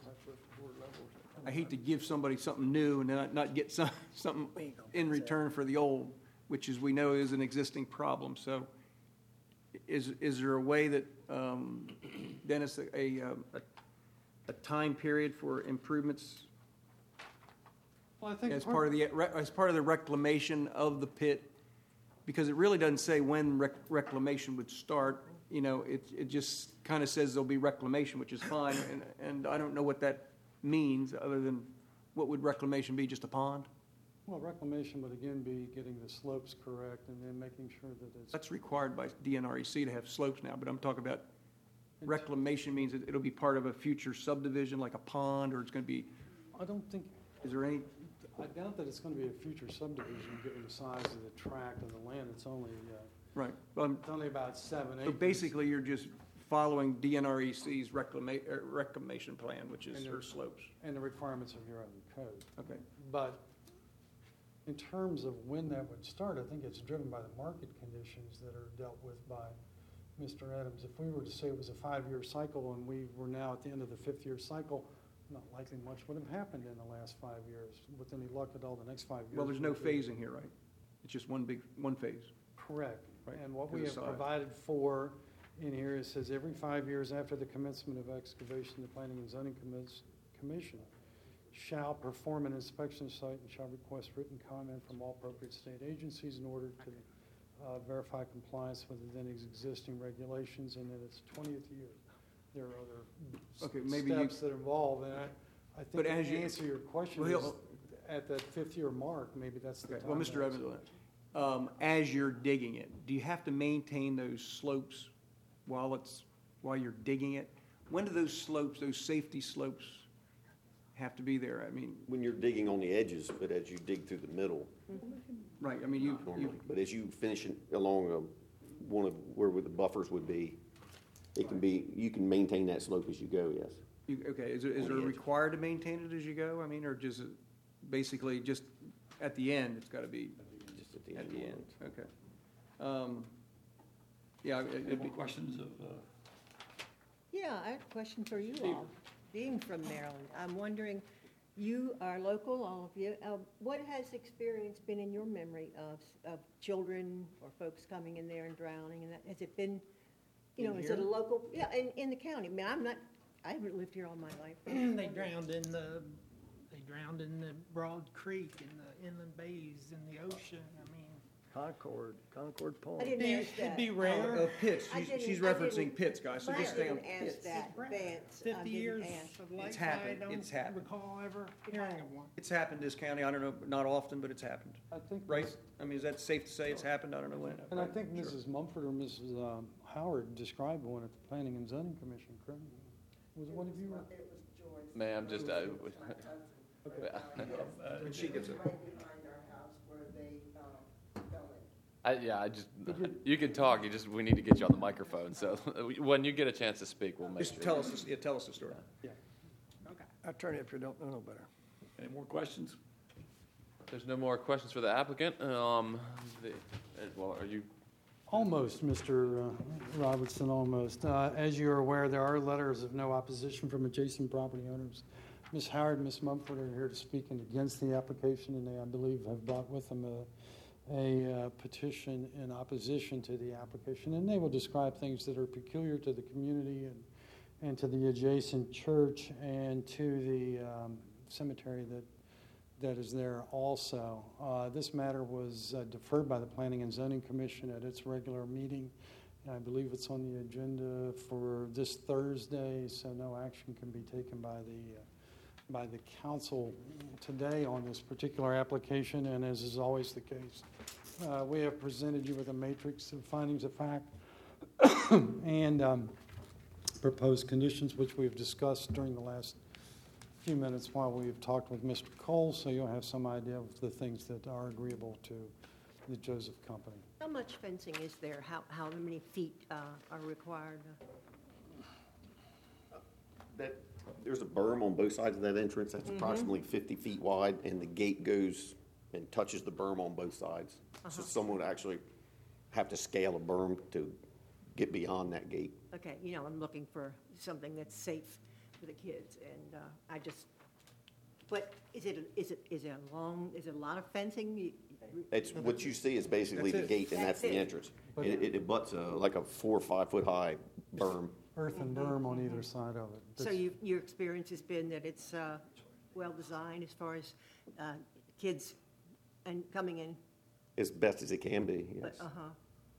Speaker 6: I hate to give somebody something new and not, not get some, something in return for the old, which is, we know is an existing problem. So is, is there a way that, um, Dennis, a, a, a, a time period for improvements
Speaker 2: Well, I think
Speaker 6: as part of the, as part of the reclamation of the pit? Because it really doesn't say when rec- reclamation would start. You know, it, it just kind of says there'll be reclamation, which is fine, and, and I don't know what that means, other than, what would reclamation be, just a pond?
Speaker 2: Well, reclamation would again be getting the slopes correct and then making sure that it's.
Speaker 6: That's required by D N R E C to have slopes now, but I'm talking about reclamation means that it'll be part of a future subdivision, like a pond, or it's gonna be,
Speaker 2: I don't think,
Speaker 6: is there any,
Speaker 2: I doubt that it's going to be a future subdivision, given the size of the tract and the land. It's only, uh,
Speaker 6: right, um,
Speaker 2: it's only about seven acres.
Speaker 6: so basically, you're just following D N R E C's reclama- uh, reclamation plan, which is
Speaker 2: And
Speaker 6: her
Speaker 2: the-
Speaker 6: slopes.
Speaker 2: And the requirements of your own code.
Speaker 6: Okay.
Speaker 2: But in terms of when that would start, I think it's driven by the market conditions that are dealt with by Mister Adams. If we were to say it was a five-year cycle and we were now at the end of the fifth-year cycle, not likely much would have happened in the last five years. With any luck at all, the next five years.
Speaker 6: Well, there's no
Speaker 2: would be-
Speaker 6: phasing here, right? It's just one big, one phase.
Speaker 2: Correct.
Speaker 6: Right,
Speaker 2: And what
Speaker 6: to
Speaker 2: we
Speaker 6: the
Speaker 2: have
Speaker 6: side.
Speaker 2: provided for in here, it says every five years after the commencement of excavation, the Planning and Zoning Commis- Commission shall perform an inspection site and shall request written comment from all appropriate state agencies in order to uh, verify compliance with the then existing regulations, and then its twentieth year. There are other s-
Speaker 6: Okay, maybe you-
Speaker 2: steps that involve, and I, I
Speaker 6: But
Speaker 2: think
Speaker 6: as
Speaker 2: to
Speaker 6: you-
Speaker 2: answer your question
Speaker 6: Well,
Speaker 2: is,
Speaker 6: he'll-
Speaker 2: at that fifth-year mark, maybe that's the
Speaker 6: Okay,
Speaker 2: time.
Speaker 6: well, Mister
Speaker 2: that's-
Speaker 6: Evans, um, as you're digging it, do you have to maintain those slopes while it's, while you're digging it? When do those slopes, those safety slopes have to be there? I mean,
Speaker 5: When you're digging on the edges, but as you dig through the middle,
Speaker 6: right, I mean, you,
Speaker 5: normally.
Speaker 6: you,
Speaker 5: But as you finish it along a, one of, where the buffers would be, it can be, you can maintain that slope as you go, yes.
Speaker 6: you, okay, is it, is
Speaker 5: On
Speaker 6: it
Speaker 5: the edge.
Speaker 6: required to maintain it as you go? I mean, or just, it- basically, just at the end, it's gotta be
Speaker 5: Just at the
Speaker 6: at
Speaker 5: end.
Speaker 6: the end? Okay. Um, Yeah, it-
Speaker 1: Any
Speaker 6: it'd
Speaker 1: more
Speaker 6: be,
Speaker 1: questions of, uh,
Speaker 9: Yeah, I have a question for you all. Being from Maryland, I'm wondering, you are local, all of you, uh, what has experience been in your memory of, of children or folks coming in there and drowning, and that, has it been, you
Speaker 6: In
Speaker 9: know, is it a
Speaker 6: here?
Speaker 9: local, yeah, in, in the county? I mean, I'm not, I haven't lived here all my life.
Speaker 7: They drowned in the, they drowned in the Broad Creek, in the inland bays, in the ocean, I mean.
Speaker 8: Concord, Concord Pond.
Speaker 9: I didn't
Speaker 7: Be-
Speaker 9: ask that.
Speaker 7: It'd be
Speaker 6: uh,
Speaker 7: rare.
Speaker 6: pits,
Speaker 9: I
Speaker 6: she's,
Speaker 9: didn't-
Speaker 6: she's
Speaker 9: I
Speaker 6: referencing
Speaker 9: didn't-
Speaker 6: pits, guys, so
Speaker 9: I
Speaker 6: just stay on
Speaker 9: didn't ask
Speaker 6: pits.
Speaker 9: that,
Speaker 7: Rare.
Speaker 9: Vance. I
Speaker 7: Fifty years
Speaker 9: didn't ask.
Speaker 7: of lakeside,
Speaker 6: happened.
Speaker 7: I
Speaker 6: It's
Speaker 7: don't
Speaker 6: happened.
Speaker 7: recall ever hearing of one.
Speaker 6: It's happened this county, I don't know, not often, but it's happened,
Speaker 2: I think.
Speaker 6: right?
Speaker 2: Miss-
Speaker 6: I mean, is that safe to say it's happened? I don't know when.
Speaker 2: And I think
Speaker 6: Sure.
Speaker 2: Missus Mumford or Missus um, Howard described one at the Planning and Zoning Commission, correct? Was it one of you?
Speaker 4: Ma'am, just, uh,
Speaker 6: When she gets it.
Speaker 4: I, yeah, I just, you can talk, you just, we need to get you on the microphone, so when you get a chance to speak, we'll make sure.
Speaker 6: Just tell us, this- yeah, tell us the story.
Speaker 2: Yeah.
Speaker 7: Okay.
Speaker 8: Attorney, if you don't know no better.
Speaker 1: Any more questions?
Speaker 4: If there's no more questions for the applicant, um, the, uh, well, are you,
Speaker 2: Almost, Mister uh, Robertson, almost. Uh, As you are aware, there are letters of no opposition from adjacent property owners. Miz Howard and Miz Mumford are here to speak in against the application, and they, I believe, have brought with them a, a uh, petition in opposition to the application. And they will describe things that are peculiar to the community and, and to the adjacent church and to the um, cemetery that that is there also. Uh, This matter was uh, deferred by the Planning and Zoning Commission at its regular meeting. I believe it's on the agenda for this Thursday, so no action can be taken by the, uh, by the council today on this particular application, and as is always the case, uh, we have presented you with a matrix of findings of fact and um, proposed conditions, which we've discussed during the last few minutes while we've talked with Mister Cole, so you'll have some idea of the things that are agreeable to the Joseph Company.
Speaker 9: How much fencing is there? How, how many feet uh, are required?
Speaker 5: That, there's a berm on both sides of that entrance. That's approximately fifty feet wide, and the gate goes and touches the berm on both sides. So someone would actually have to scale a berm to get beyond that gate.
Speaker 9: Okay, you know, I'm looking for something that's safe for the kids, and uh, I just, but is it, is it, is it a long, is it a lot of fencing? You-
Speaker 5: It's, what you see is basically
Speaker 6: That's
Speaker 5: the
Speaker 6: it.
Speaker 5: gate, and that's
Speaker 9: That's
Speaker 5: the
Speaker 9: it.
Speaker 5: entrance. It, it it butts a, like a four or five foot high berm.
Speaker 2: Earth and berm on either side of it.
Speaker 9: So you, your experience has been that it's uh, well-designed as far as uh, kids and coming in,
Speaker 5: As best as it can be, yes.
Speaker 9: but, uh-huh.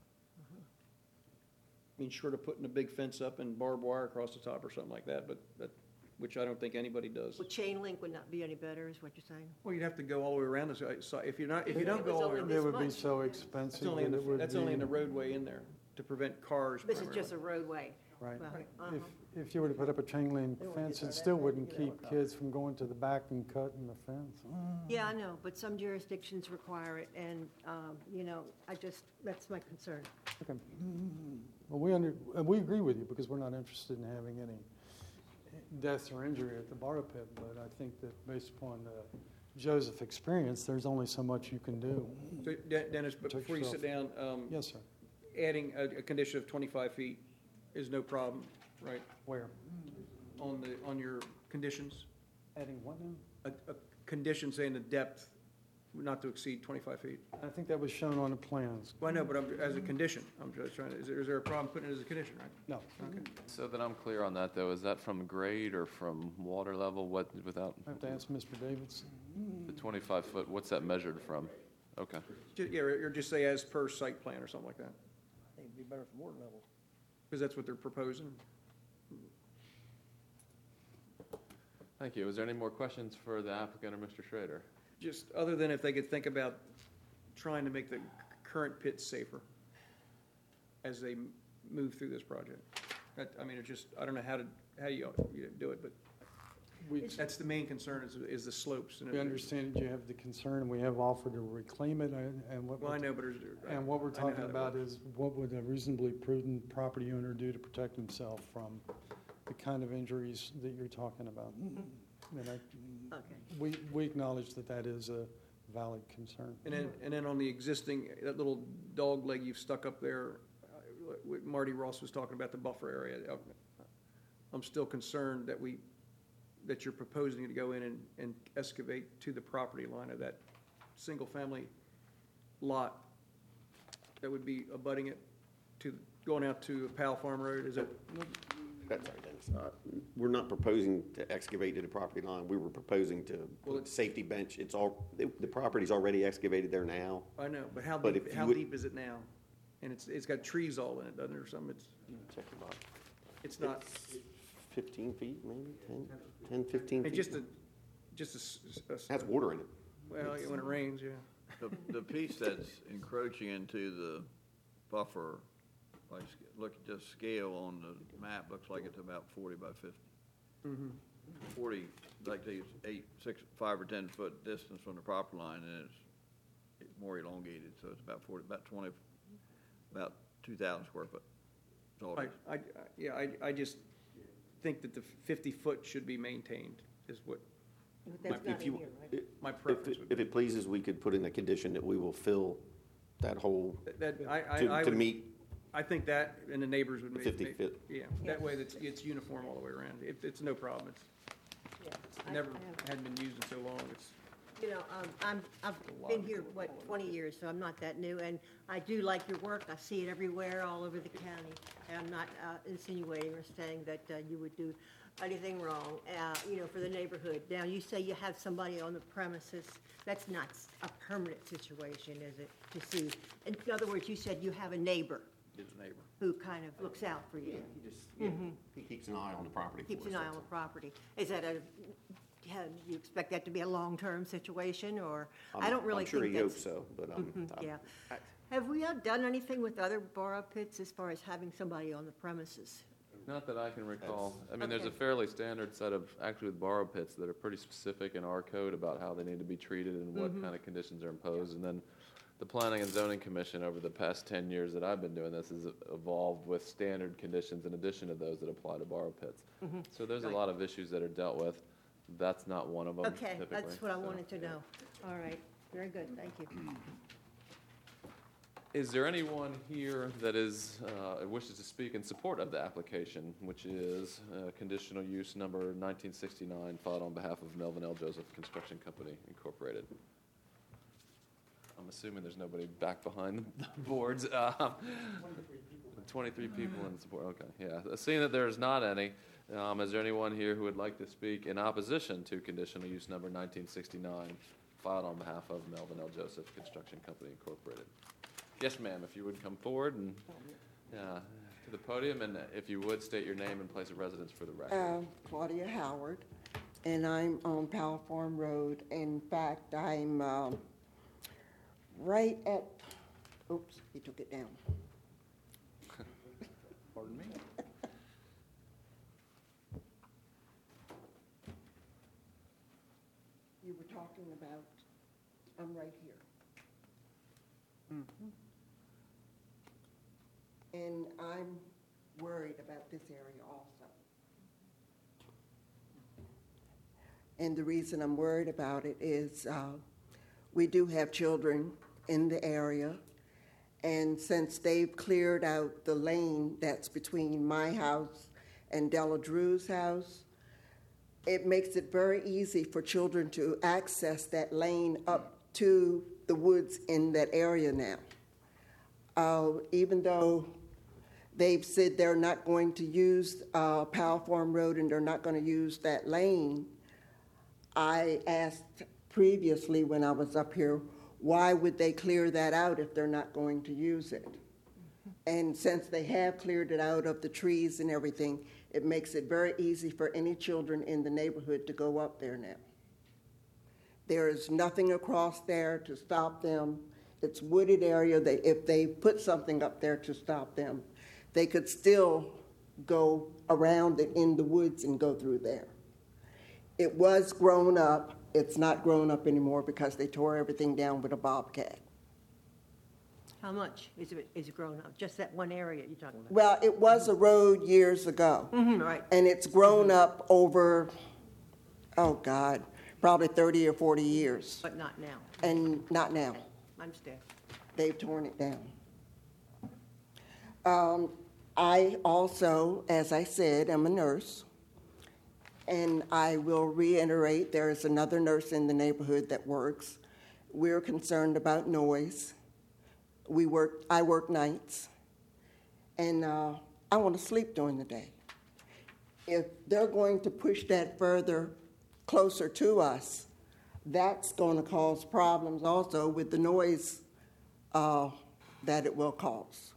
Speaker 6: I mean, short of putting a big fence up and barbed wire across the top or something like that, but, but, which I don't think anybody does.
Speaker 9: Well, chain link would not be any better, is what you're saying?
Speaker 6: Well, you'd have to go all the way around this, so if you're not, if you
Speaker 9: It
Speaker 6: don't
Speaker 9: was
Speaker 6: go all the way
Speaker 9: only
Speaker 6: around.
Speaker 2: It would be
Speaker 9: much.
Speaker 2: so
Speaker 6: That's
Speaker 2: expensive
Speaker 6: only in
Speaker 2: that it
Speaker 6: the,
Speaker 2: would
Speaker 6: that's only in
Speaker 2: be-
Speaker 6: the roadway in there to prevent cars.
Speaker 9: This is
Speaker 6: primarily.
Speaker 9: just a roadway.
Speaker 2: Right.
Speaker 9: Well, uh-huh.
Speaker 2: If, if you were to put up a chain link fence, it still wouldn't keep kids from going to the back and cutting the fence.
Speaker 9: Yeah, I know, but some jurisdictions require it, and, um, you know, I just, that's my concern.
Speaker 2: Okay. Well, we under, and we agree with you because we're not interested in having any deaths or injury at the borrow pit, but I think that based upon the Joseph experience, there's only so much you can do.
Speaker 6: So, De- Dennis, but
Speaker 2: Check
Speaker 6: before you sit down, um,
Speaker 2: Yes, sir.
Speaker 6: adding a, a condition of twenty-five feet is no problem, right?
Speaker 2: Where?
Speaker 6: On the, on your conditions?
Speaker 2: Adding what now?
Speaker 6: A, a condition saying the depth not to exceed twenty-five feet.
Speaker 2: I think that was shown on the plans.
Speaker 6: Well, I know, but I'm, as a condition, I'm just trying to, is there, is there a problem putting it as a condition, right?
Speaker 2: No.
Speaker 6: Okay.
Speaker 4: so that I'm clear on that, though, is that from grade or from water level? What, without
Speaker 2: I have to ask Mister Davidson.
Speaker 4: the twenty-five foot, what's that measured from? Okay.
Speaker 6: Ju- Yeah, or or just say as per site plan or something like that,
Speaker 8: I think it'd be better from water level.
Speaker 6: because that's what they're proposing.
Speaker 4: Thank you. Is there any more questions for the applicant or Mister Schrader?
Speaker 6: Just other than if they could think about trying to make the current pits safer as they m- move through this project. That, I mean, it's just, I don't know how to, how you, you do it, but
Speaker 2: We,
Speaker 6: that's the main concern is, is the slopes. and
Speaker 2: we
Speaker 6: it-
Speaker 2: understand that you have the concern, and we have offered to reclaim it, and and what.
Speaker 6: Well, I
Speaker 2: we're-
Speaker 6: know, but there's. I-
Speaker 2: And what we're
Speaker 6: I know
Speaker 2: talking
Speaker 6: how that
Speaker 2: about
Speaker 6: works.
Speaker 2: is what would a reasonably prudent property owner do to protect himself from the kind of injuries that you're talking about? And I,
Speaker 9: Okay.
Speaker 2: we, we acknowledge that that is a valid concern.
Speaker 6: And then, and then on the existing, that little dog leg you've stuck up there, uh, what Marty Ross was talking about the buffer area. uh, I'm still concerned that we, that you're proposing to go in and, and excavate to the property line of that single-family lot that would be abutting it to, going out to Powell Farm Road. Is that,
Speaker 5: That's right, Dennis. Uh, We're not proposing to excavate to the property line. We were proposing to
Speaker 6: Well,
Speaker 5: put
Speaker 6: it's-
Speaker 5: safety bench. It's all, the the property's already excavated there now.
Speaker 6: I know, but how
Speaker 5: But
Speaker 6: deep,
Speaker 5: if you
Speaker 6: how
Speaker 5: would-
Speaker 6: deep is it now? And it's, it's got trees all in it, doesn't it, or something? It's,
Speaker 5: Check your box.
Speaker 6: it's not,
Speaker 5: It's fifteen feet, maybe, ten, ten, fifteen
Speaker 6: I mean,
Speaker 5: feet.
Speaker 6: just a, just a s- a s-
Speaker 5: Has water in it.
Speaker 6: well, when it rains, yeah.
Speaker 3: The, the piece that's encroaching into the buffer, like, look at this scale on the map, looks like it's about forty by fifty.
Speaker 6: Mhm.
Speaker 3: Forty, like these eight, six, five or ten foot distance from the property line, and it's it's more elongated, so it's about forty, about twenty, about two thousand square foot. That's all
Speaker 6: I,
Speaker 3: it is.
Speaker 6: I, I- yeah, I, I just think that the fifty foot should be maintained. is what
Speaker 9: But that's
Speaker 6: My-
Speaker 9: not
Speaker 6: if
Speaker 9: in
Speaker 6: you-
Speaker 9: here, right?
Speaker 6: my
Speaker 5: If,
Speaker 6: preference
Speaker 5: it-
Speaker 6: would
Speaker 5: if
Speaker 6: be.
Speaker 5: it pleases, we could put in a condition that we will fill that hole
Speaker 6: That, I, I,
Speaker 5: to,
Speaker 6: I
Speaker 5: to
Speaker 6: would,
Speaker 5: meet.
Speaker 6: I think that and the neighbors would
Speaker 5: The
Speaker 6: make.
Speaker 5: fifty
Speaker 6: make-
Speaker 5: fit.
Speaker 6: Yeah, that way that's, it's uniform all the way around. It, it's no problem. It's
Speaker 9: Yeah. I-
Speaker 6: never,
Speaker 9: I have-
Speaker 6: hadn't been used in so long. It's,
Speaker 9: You know, um, I'm, I've been here, what, twenty years, so I'm not that new, and I do like your work. I see it everywhere, all over the county. And I'm not uh, insinuating or saying that uh, you would do anything wrong, uh, you know, for the neighborhood. Now, you say you have somebody on the premises. That's not s- a permanent situation, is it, to see? In other words, you said you have a neighbor
Speaker 3: His neighbor.
Speaker 9: who kind of looks out for you,
Speaker 5: He just, yeah, he keeps an eye on the property for us.
Speaker 9: keeps an eye on
Speaker 5: that's
Speaker 9: the property. Is that a, yeah, you expect that to be a long-term situation, or?
Speaker 5: all.
Speaker 9: I
Speaker 5: I'm-
Speaker 9: don't really
Speaker 5: I'm sure
Speaker 9: think
Speaker 5: he
Speaker 9: that's.
Speaker 5: hopes so, but, um,
Speaker 9: Mhm,
Speaker 5: I'm-
Speaker 9: Yeah.
Speaker 5: I-
Speaker 9: Have we uh, done anything with other borrow pits as far as having somebody on the premises?
Speaker 4: Not that I can recall. I mean, there's a
Speaker 9: Okay.
Speaker 4: fairly standard set of, actually with borrow pits, that are pretty specific in our code about how they need to be treated and what kind of conditions are imposed. And then the Planning and Zoning Commission, over the past ten years that I've been doing this, has evolved with standard conditions in addition to those that apply to borrow pits. So there's a
Speaker 9: Right.
Speaker 4: lot of issues that are dealt with. That's not one of them
Speaker 9: Okay,
Speaker 4: typically.
Speaker 9: that's what I
Speaker 4: so.
Speaker 9: wanted to know. All right, very good, thank you.
Speaker 4: Is there anyone here that is, uh, wishes to speak in support of the application, which is uh, conditional use number nineteen sixty-nine, filed on behalf of Melvin L. Joseph Construction Company Incorporated? I'm assuming there's nobody back behind the boards. Um, twenty-three people in support, okay, yeah. Seeing that there's not any, um, is there anyone here who would like to speak in opposition to conditional use number nineteen sixty-nine, filed on behalf of Melvin L. Joseph Construction Company Incorporated? Yes, ma'am, if you would come forward and, uh, to the podium, and if you would, state your name and place of residence for the record.
Speaker 11: Uh, Claudia Howard, and I'm on Powell Farm Road. In fact, I'm um, right at, oops, he took it down.
Speaker 3: Pardon me?
Speaker 11: You were talking about, I'm right here. And I'm worried about this area also. And the reason I'm worried about it is uh, we do have children in the area, and since they've cleared out the lane that's between my house and Della Drew's house, it makes it very easy for children to access that lane up to the woods in that area now. Uh, even though they've said they're not going to use uh, Powell Farm Road and they're not going to use that lane, I asked previously when I was up here, why would they clear that out if they're not going to use it? And since they have cleared it out of the trees and everything, it makes it very easy for any children in the neighborhood to go up there now. There is nothing across there to stop them. It's wooded area. They, if they put something up there to stop them, they could still go around it in the woods and go through there. It was grown up. It's not grown up anymore because they tore everything down with a bobcat.
Speaker 9: How much is it, is it grown up? Just that one area you're talking about?
Speaker 11: Well, it was a road years ago.
Speaker 9: Mhm, right.
Speaker 11: And it's grown up over, oh God, probably thirty or forty years.
Speaker 9: But not now.
Speaker 11: And not now.
Speaker 9: I understand.
Speaker 11: They've torn it down. Um, I also, as I said, am a nurse. And I will reiterate, there is another nurse in the neighborhood that works. We're concerned about noise. We work, I work nights. And uh, I want to sleep during the day. If they're going to push that further closer to us, that's going to cause problems also with the noise uh, that it will cause.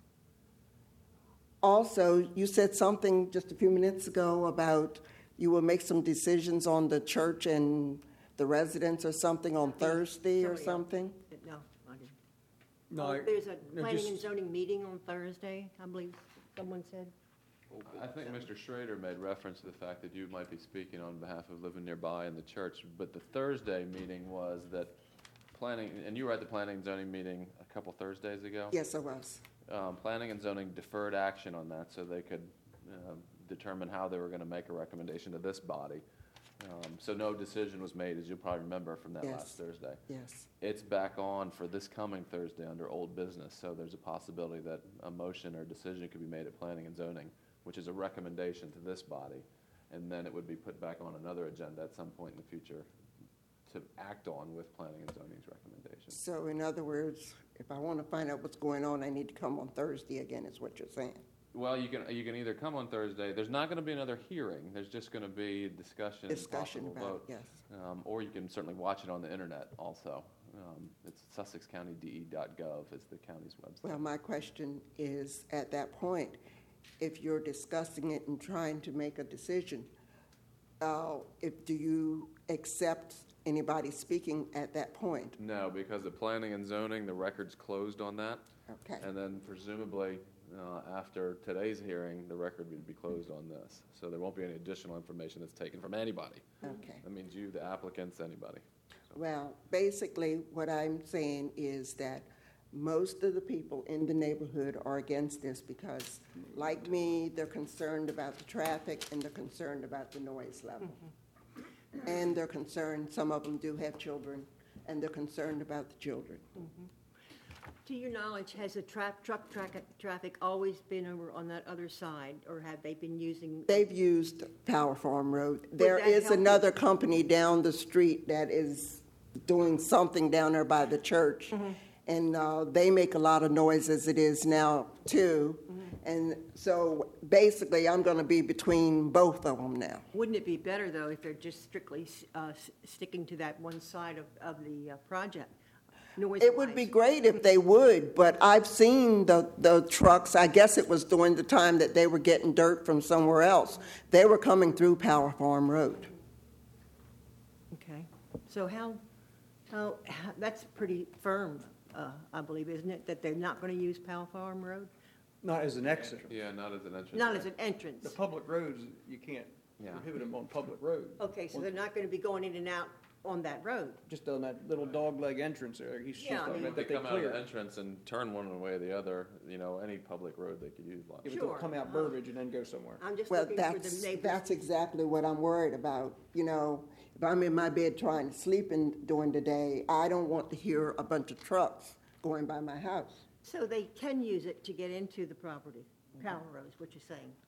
Speaker 11: Also, you said something just a few minutes ago about you will make some decisions on the church and the residents or something on Thursday or
Speaker 9: Somebody else.
Speaker 11: something.
Speaker 9: No, I didn't.
Speaker 6: no,
Speaker 9: Oh,
Speaker 6: I-
Speaker 9: There's a
Speaker 6: no,
Speaker 9: planning
Speaker 6: just-
Speaker 9: and zoning meeting on Thursday, I believe someone said.
Speaker 4: I think Mister Schrader made reference to the fact that you might be speaking on behalf of living nearby in the church, but the Thursday meeting was that planning, and you were at the planning and zoning meeting a couple Thursdays ago?
Speaker 11: Yes, I was.
Speaker 4: Um, planning and zoning deferred action on that so they could uh, determine how they were going to make a recommendation to this body. Um, So no decision was made, as you'll probably remember from that
Speaker 11: Yes.
Speaker 4: last Thursday.
Speaker 11: Yes.
Speaker 4: It's back on for this coming Thursday under old business, so there's a possibility that a motion or decision could be made at planning and zoning, which is a recommendation to this body, and then it would be put back on another agenda at some point in the future to act on with planning and zoning's recommendations.
Speaker 11: So in other words, if I want to find out what's going on, I need to come on Thursday again, is what you're saying.
Speaker 4: Well, you can, you can either come on Thursday, there's not going to be another hearing, there's just going to be discussion and
Speaker 11: Discussion
Speaker 4: possible
Speaker 11: about
Speaker 4: vote.
Speaker 11: it, yes.
Speaker 4: Um, Or you can certainly watch it on the internet also. Um, It's Sussex County D E dot gov is the county's website.
Speaker 11: Well, my question is, at that point, if you're discussing it and trying to make a decision, uh, if, do you accept anybody speaking at that point?
Speaker 4: No, because the planning and zoning, the record's closed on that.
Speaker 11: Okay.
Speaker 4: And then presumably, uh, after today's hearing, the record would be closed on this. So there won't be any additional information that's taken from anybody.
Speaker 11: Okay.
Speaker 4: That means you, the applicants, anybody.
Speaker 11: Well, basically, what I'm saying is that most of the people in the neighborhood are against this because, like me, they're concerned about the traffic and they're concerned about the noise level. And they're concerned, some of them do have children, and they're concerned about the children.
Speaker 9: To your knowledge, has the tra- truck tra- traffic always been over on that other side, or have they been using?
Speaker 11: They've used Power Farm Road. There
Speaker 9: that
Speaker 11: is
Speaker 9: help you?
Speaker 11: another company down the street that is doing something down there by the church.
Speaker 9: Mm-hmm.
Speaker 11: And uh, they make a lot of noise as it is now, too.
Speaker 9: Mm-hmm.
Speaker 11: And so basically, I'm going to be between both of them now.
Speaker 9: Wouldn't it be better, though, if they're just strictly uh, s- sticking to that one side of, of the uh, project?
Speaker 11: It would be great if they would, but I've seen the, the trucks, I guess it was during the time that they were getting dirt from somewhere else. They were coming through Power Farm Road.
Speaker 9: Okay, so how, how, how- that's pretty firm, uh, I believe, isn't it, that they're not going to use Powell Farm Road?
Speaker 6: Not as an exit.
Speaker 4: Yeah, not as an entrance.
Speaker 9: Not as an entrance?
Speaker 6: The public roads, you can't
Speaker 4: Yeah.
Speaker 6: prohibit them on public roads.
Speaker 9: Okay, so they're not going to be going in and out on that road?
Speaker 6: Just on that little dogleg entrance there, he's she's
Speaker 9: Yeah, I
Speaker 6: talking
Speaker 9: mean-
Speaker 6: about
Speaker 4: If they
Speaker 6: that they
Speaker 4: come out of the
Speaker 6: clear.
Speaker 4: entrance and turn one way or the other, you know, any public road they could use. lots.
Speaker 6: Yeah, but they'll
Speaker 9: Sure.
Speaker 6: come out Burbage and then go somewhere.
Speaker 9: I'm just
Speaker 11: Well,
Speaker 9: looking for the
Speaker 11: that's,
Speaker 9: neighbors.
Speaker 11: that's exactly what I'm worried about. You know, if I'm in my bed trying to sleep in during the day, I don't want to hear a bunch of trucks going by my house.
Speaker 9: So they can use it to get into the property, Powell Road is what you're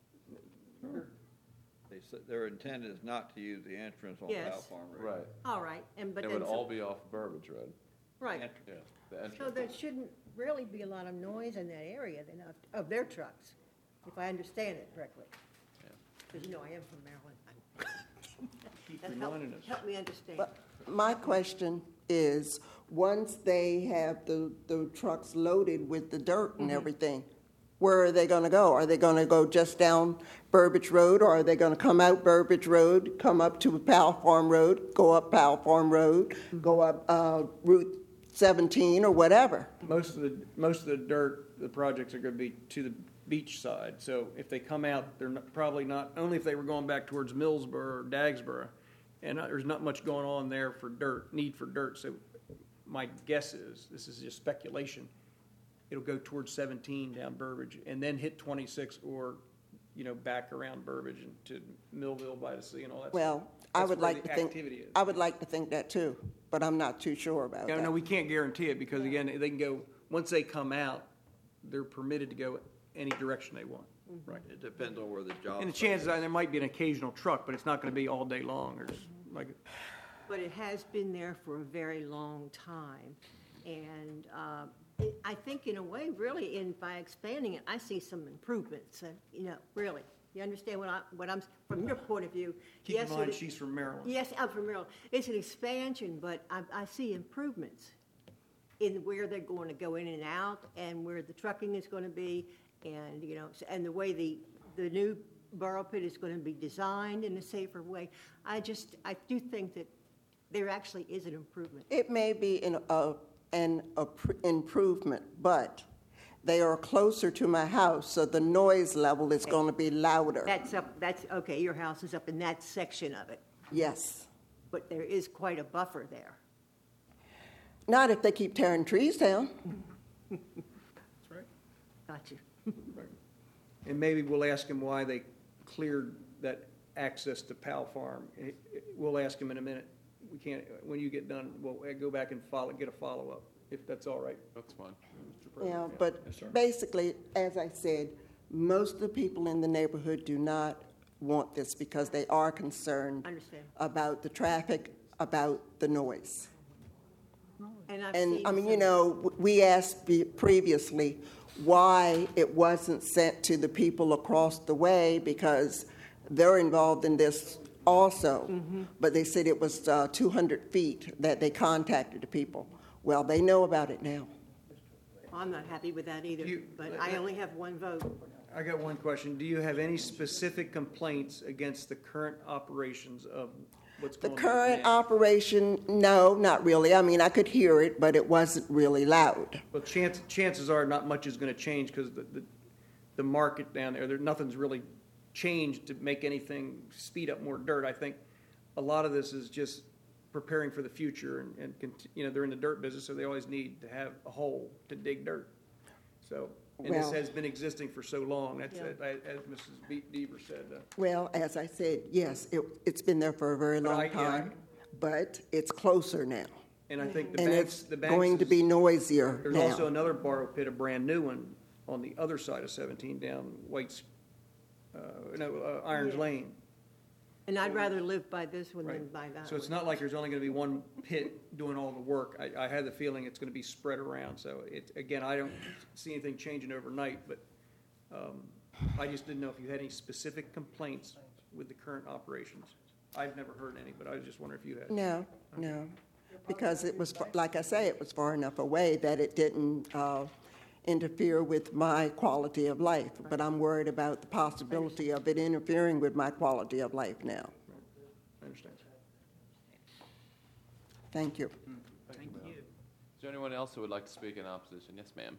Speaker 9: saying?
Speaker 3: They said their intent is not to use the entrance on
Speaker 9: Yes.
Speaker 3: Powell Farm Road.
Speaker 4: Right.
Speaker 9: All right, and, but
Speaker 4: It
Speaker 9: then.
Speaker 4: would
Speaker 9: so-
Speaker 4: all be off Burbage Road.
Speaker 9: Right,
Speaker 4: Yeah, the
Speaker 9: so
Speaker 4: entrance.
Speaker 9: there shouldn't really be a lot of noise in that area then, of, of their trucks, if I understand it correctly.
Speaker 4: Yeah.
Speaker 9: Because you know I am from Maryland.
Speaker 6: Keep
Speaker 9: That help-
Speaker 6: reminding us.
Speaker 9: Help me understand.
Speaker 11: But my question is, once they have the, the trucks loaded with the dirt and everything, where are they going to go? Are they going to go just down Burbage Road, or are they going to come out Burbage Road, come up to Powell Farm Road, go up Powell Farm Road, go up uh, Route seventeen, or whatever?
Speaker 6: Most of the, most of the dirt, the projects are gonna be to the beach side. So if they come out, they're not- probably not, only if they were going back towards Millsboro or Dagsboro. And uh, there's not much going on there for dirt, need for dirt. So my guess is, this is just speculation, it'll go towards seventeen down Burbage and then hit twenty-six or, you know, back around Burbage and to Millville by the sea and all that.
Speaker 11: Well, I
Speaker 6: That's
Speaker 11: would
Speaker 6: where
Speaker 11: like
Speaker 6: the
Speaker 11: to think,
Speaker 6: activity is.
Speaker 11: I would like to think that too, but I'm not too sure about
Speaker 6: No,
Speaker 11: that.
Speaker 6: no, we can't guarantee it because again, they can go, once they come out, they're permitted to go any direction they want. Right.
Speaker 3: It depends on where the job.
Speaker 6: And the
Speaker 3: site
Speaker 6: chances
Speaker 3: is.
Speaker 6: are there might be an occasional truck, but it's not going to be all day long or s- like,
Speaker 9: But it has been there for a very long time. And uh, it- I think in a way, really, in, by expanding it, I see some improvements, uh, you know, really. You understand what I, what I'm, from your point of view?
Speaker 6: keep in
Speaker 9: yes, it
Speaker 6: mind,
Speaker 9: is-
Speaker 6: she's from Maryland.
Speaker 9: Yes, I'm from Maryland. It's an expansion, but I, I see improvements in where they're going to go in and out and where the trucking is going to be and, you know, s- and the way the, the new borough pit is going to be designed in a safer way. I just, I do think that there actually is an improvement.
Speaker 11: It may be an, uh, an appr- improvement, but they are closer to my house, so the noise level is going to be louder.
Speaker 9: That's up, that's, okay, your house is up in that section of it,
Speaker 11: Yes.
Speaker 9: but there is quite a buffer there.
Speaker 11: Not if they keep tearing trees down.
Speaker 6: That's right.
Speaker 9: Got you.
Speaker 6: And maybe we'll ask them why they cleared that access to Powell Farm. It- it- We'll ask him in a minute. We can't, when you get done, we'll uh, go back and follow, get a follow-up, if that's all right.
Speaker 4: That's fine.
Speaker 11: Yeah, but
Speaker 6: Yes, sir.
Speaker 11: basically, as I said, most of the people in the neighborhood do not want this because they are concerned
Speaker 9: Understand.
Speaker 11: about the traffic, about the noise.
Speaker 9: And I've
Speaker 11: And,
Speaker 9: seen
Speaker 11: I mean, you
Speaker 9: some-
Speaker 11: know, w- we asked be- previously why it wasn't sent to the people across the way because they're involved in this also.
Speaker 9: Mm-hmm.
Speaker 11: But they said it was uh, two hundred feet that they contacted the people. Well, they know about it now.
Speaker 9: I'm not happy with that either,
Speaker 6: You-
Speaker 9: but I only have one vote.
Speaker 6: I got one question. Do you have any specific complaints against the current operations of what's
Speaker 11: The
Speaker 6: going on
Speaker 11: current
Speaker 6: now?
Speaker 11: operation, no, not really. I mean, I could hear it, but it wasn't really loud.
Speaker 6: Well, chance, chances are not much is going to change because the, the, the market down there, there, nothing's really changed to make anything speed up more dirt. I think a lot of this is just preparing for the future and, and cont- you know, they're in the dirt business, so they always need to have a hole to dig dirt. So, and this
Speaker 11: Well-
Speaker 6: has been existing for so long. That's,
Speaker 9: Yeah.
Speaker 6: uh, as Missus Be- Deaver said. uh,
Speaker 11: Well, as I said, yes, it, it's been there for a very
Speaker 6: But
Speaker 11: long
Speaker 6: I- yeah,
Speaker 11: time, but it's closer now.
Speaker 6: And I think the
Speaker 11: And
Speaker 6: banks,
Speaker 11: it's
Speaker 6: the banks.
Speaker 11: going to
Speaker 6: is-
Speaker 11: be noisier
Speaker 6: There's also
Speaker 11: now.
Speaker 6: another borrow pit, a brand new one, on the other side of seventeen down White's, uh, no, uh, Irons
Speaker 9: Yeah.
Speaker 6: Lane.
Speaker 9: And I'd rather live by this one than
Speaker 6: Right.
Speaker 9: by that
Speaker 6: So it's
Speaker 9: one.
Speaker 6: not like there's only gonna be one pit doing all the work. I, I had the feeling it's gonna be spread around, so it, again, I don't see anything changing overnight, but, um, I just didn't know if you had any specific complaints with the current operations. I've never heard any, but I was just wondering if you had.
Speaker 11: No, no, because it was, fa- like I say, it was far enough away that it didn't uh, interfere with my quality of life. But I'm worried about the possibility of it interfering with my quality of life now.
Speaker 6: I understand.
Speaker 11: Thank you.
Speaker 7: Thank you.
Speaker 4: Is there anyone else who would like to speak in opposition? Yes, ma'am.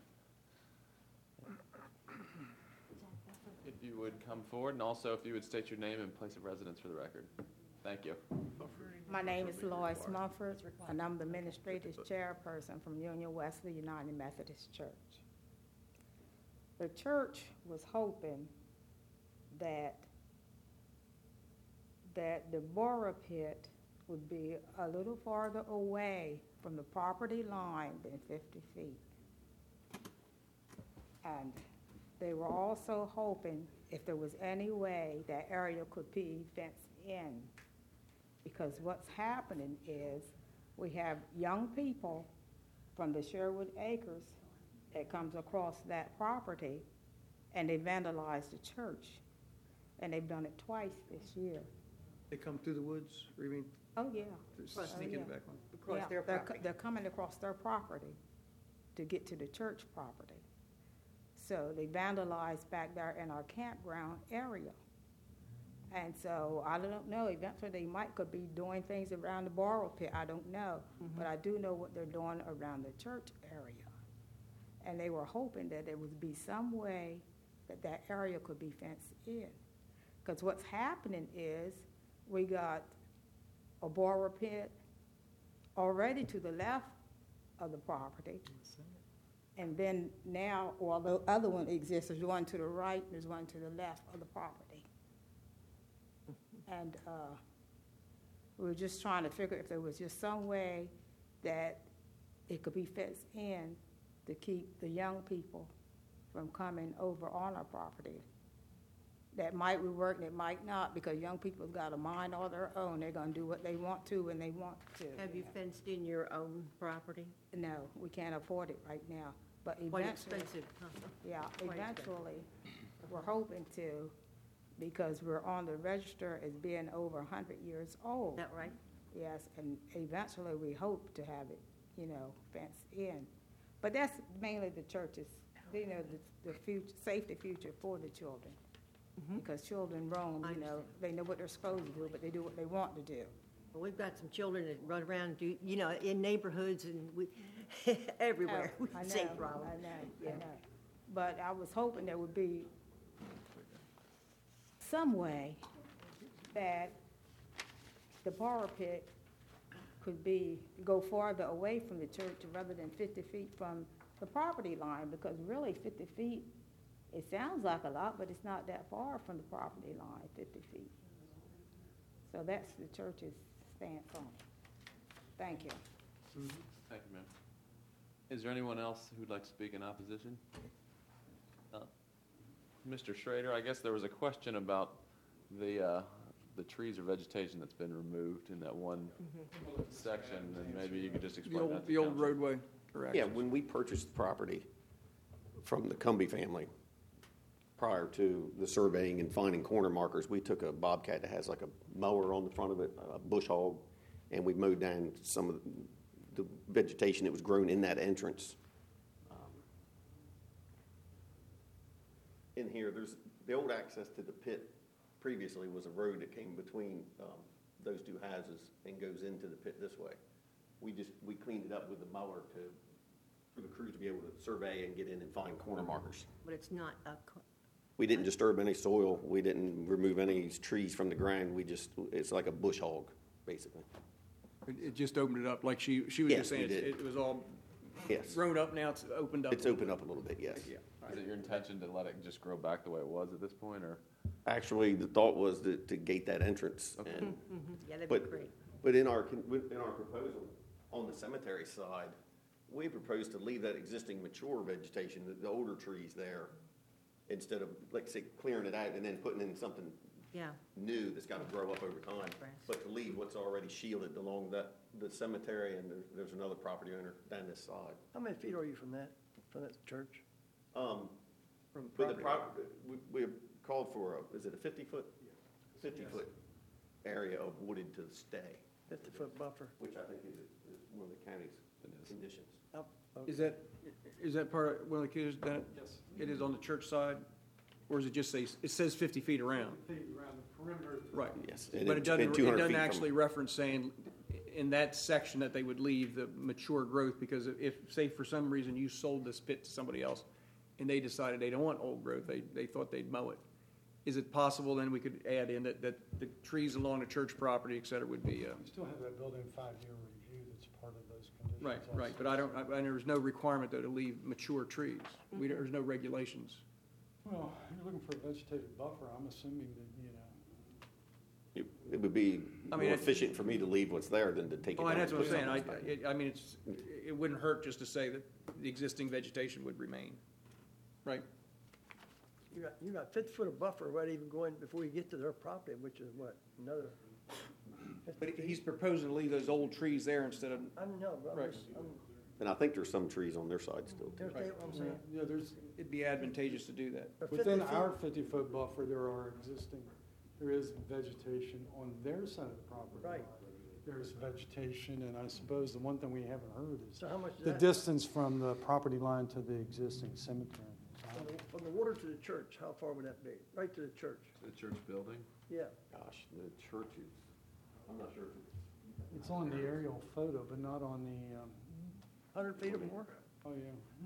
Speaker 4: If you would come forward, and also if you would state your name and place of residence for the record. Thank you.
Speaker 12: My name is Lois Mumford, and I'm the administrative chairperson from Union Wesley United Methodist Church. The church was hoping that, that the borrow pit would be a little farther away from the property line than fifty feet. And they were also hoping if there was any way that area could be fenced in. Because what's happening is we have young people from the Sherwood Acres that comes across that property and they vandalize the church. And they've done it twice this year.
Speaker 6: They come through the woods, or you mean,
Speaker 12: Oh, yeah.
Speaker 6: they're sneaking in the back one?
Speaker 9: Across
Speaker 12: Yeah,
Speaker 9: their
Speaker 12: they're co-
Speaker 9: property.
Speaker 12: They're coming across their property to get to the church property. So they vandalized back there in our campground area. And so I don't know, eventually they might could be doing things around the borrow pit, I don't know. But I do know what they're doing around the church area. And they were hoping that there would be some way that that area could be fenced in. Because what's happening is we got a borrow pit already to the left of the property. And then now, well, the other one exists, there's one to the right, there's one to the left of the property. And uh, we were just trying to figure if there was just some way that it could be fenced in to keep the young people from coming over on our property. That might be working, it might not, because young people's got a mind all their own. They're gonna do what they want to when they want to.
Speaker 9: Have you fenced in your own property?
Speaker 12: No, we can't afford it right now, but
Speaker 9: Quite
Speaker 12: eventually.
Speaker 9: expensive, huh?
Speaker 12: Yeah,
Speaker 9: Quite expensive.
Speaker 12: eventually, we're hoping to, because we're on the register as being over a hundred years
Speaker 9: Is
Speaker 12: old.
Speaker 9: that right?
Speaker 12: Yes, and eventually we hope to have it, you know, fenced in. But that's mainly the church's, you know, the, the future, safety future for the children. Because children roam,
Speaker 9: I
Speaker 12: you know, they know what they're supposed to do, but they do what they want to do.
Speaker 9: Well, we've got some children that run around, do, you know, in neighborhoods and we, everywhere.
Speaker 12: Oh, I
Speaker 9: We see
Speaker 12: know,
Speaker 9: problems.
Speaker 12: I know, I know. But I was hoping there would be some way that the borrow pit could be, go farther away from the church rather than fifty feet from the property line, because really fifty feet, it sounds like a lot, but it's not that far from the property line, fifty feet. So that's the church's stance on it. Thank you.
Speaker 4: Thank you, ma'am. Is there anyone else who'd like to speak in opposition? Uh, Mister Schrader, I guess there was a question about the, uh, the trees or vegetation that's been removed in that one section, and maybe you could just
Speaker 6: The
Speaker 4: explain
Speaker 6: old,
Speaker 4: that to
Speaker 6: the old
Speaker 4: council.
Speaker 6: roadway, correct?
Speaker 5: Yeah, when we purchased the property from the Cumbie family, prior to the surveying and finding corner markers, we took a Bobcat that has like a mower on the front of it, a bush hog, and we mowed down some of the vegetation that was grown in that entrance. Um, In here, there's, the old access to the pit previously was a road that came between um, those two houses and goes into the pit this way. We just, we cleaned it up with the mower to, for the crews to be able to survey and get in and find corner markers.
Speaker 9: But it's not a, co-
Speaker 5: We didn't disturb any soil, we didn't remove any trees from the ground, we just, it's like a bush hog, basically.
Speaker 6: It, it just opened it up, like she, she was
Speaker 5: Yes,
Speaker 6: just saying,
Speaker 5: we
Speaker 6: it
Speaker 5: did.
Speaker 6: it was all
Speaker 5: Yes,
Speaker 6: grown up, now it's opened up.
Speaker 5: it's opened up a little bit, yes.
Speaker 6: Yeah.
Speaker 4: Is it your intention to let it just grow back the way it was at this point, or?
Speaker 5: Actually, the thought was to, to gate that entrance.
Speaker 4: Okay.
Speaker 5: and
Speaker 9: yeah, that'd be
Speaker 5: But,
Speaker 9: great.
Speaker 5: but in our, con- in our proposal, on the cemetery side, we proposed to leave that existing mature vegetation, the, the older trees there, instead of, like, say, clearing it out and then putting in something
Speaker 9: Yeah,
Speaker 5: new that's gotta grow up over time.
Speaker 9: Grass.
Speaker 5: But to leave what's already shielded along that, the cemetery, and there's, there's another property owner down this side.
Speaker 8: How many feet are you from that, from that church?
Speaker 5: Um,
Speaker 6: From
Speaker 5: But the
Speaker 6: property.
Speaker 5: prop, we, we called for a, is it a fifty-foot? fifty-foot area of wooded to stay,
Speaker 8: Fifty-foot buffer?
Speaker 5: which I think is, is one of the county's conditions.
Speaker 8: Up- up-
Speaker 6: Is that, is that part of, one of the kids done it? Yes. It is on the church side, or does it just say, it says fifty feet around?
Speaker 2: Around the perimeter.
Speaker 6: Right.
Speaker 5: Yes.
Speaker 6: But
Speaker 5: and
Speaker 6: it doesn't,
Speaker 5: and
Speaker 6: it
Speaker 5: 200
Speaker 6: doesn't
Speaker 5: feet from-
Speaker 6: actually reference saying in that section that they would leave the mature growth, because if, say for some reason you sold this pit to somebody else and they decided they don't want old growth, they, they thought they'd mow it. Is it possible then we could add in that, that the trees along the church property, et cetera, would be, uh,
Speaker 2: We still have that building five-year review that's part of those conditions.
Speaker 6: right,
Speaker 2: also.
Speaker 6: right, but I don't, I, and there's no requirement though to leave mature trees. We, don't- there's no regulations.
Speaker 2: Well, you're looking for a vegetative buffer, I'm assuming that, you know,
Speaker 5: It, it would be
Speaker 6: I
Speaker 5: more
Speaker 6: mean, it-
Speaker 5: efficient for me to leave what's there than to take it
Speaker 6: Oh,
Speaker 5: down.
Speaker 6: and that's
Speaker 5: and
Speaker 6: what I'm
Speaker 5: put
Speaker 6: saying, I,
Speaker 5: something else back.
Speaker 6: it- I mean, it's, it wouldn't hurt just to say that the existing vegetation would remain, right?
Speaker 8: You got, you got fifty foot of buffer, right, even going, before you get to their property, which is what, another?
Speaker 6: But he's proposing to leave those old trees there instead of,
Speaker 8: I don't know, but
Speaker 6: Right.
Speaker 8: I'm just, I'm,
Speaker 5: And I think there's some trees on their side still too.
Speaker 8: understand what I'm saying?
Speaker 2: yeah, there's,
Speaker 6: it'd be advantageous to do that.
Speaker 8: But
Speaker 2: within
Speaker 8: 50 feet-
Speaker 2: our fifty-foot buffer, there are existing, there is vegetation on their side of the property.
Speaker 8: Right.
Speaker 2: There's vegetation, and I suppose the one thing we haven't heard is
Speaker 8: So how much is
Speaker 2: the
Speaker 8: that?
Speaker 2: distance from the property line to the existing cemetery.
Speaker 8: From the- From the water to the church, how far would that be? Right to the church?
Speaker 4: The church building?
Speaker 8: Yeah.
Speaker 5: Gosh, the churches, I'm not sure. if it's-
Speaker 2: It's on the aerial photo, but not on the, um,
Speaker 8: Hundred feet or more?
Speaker 2: oh, yeah.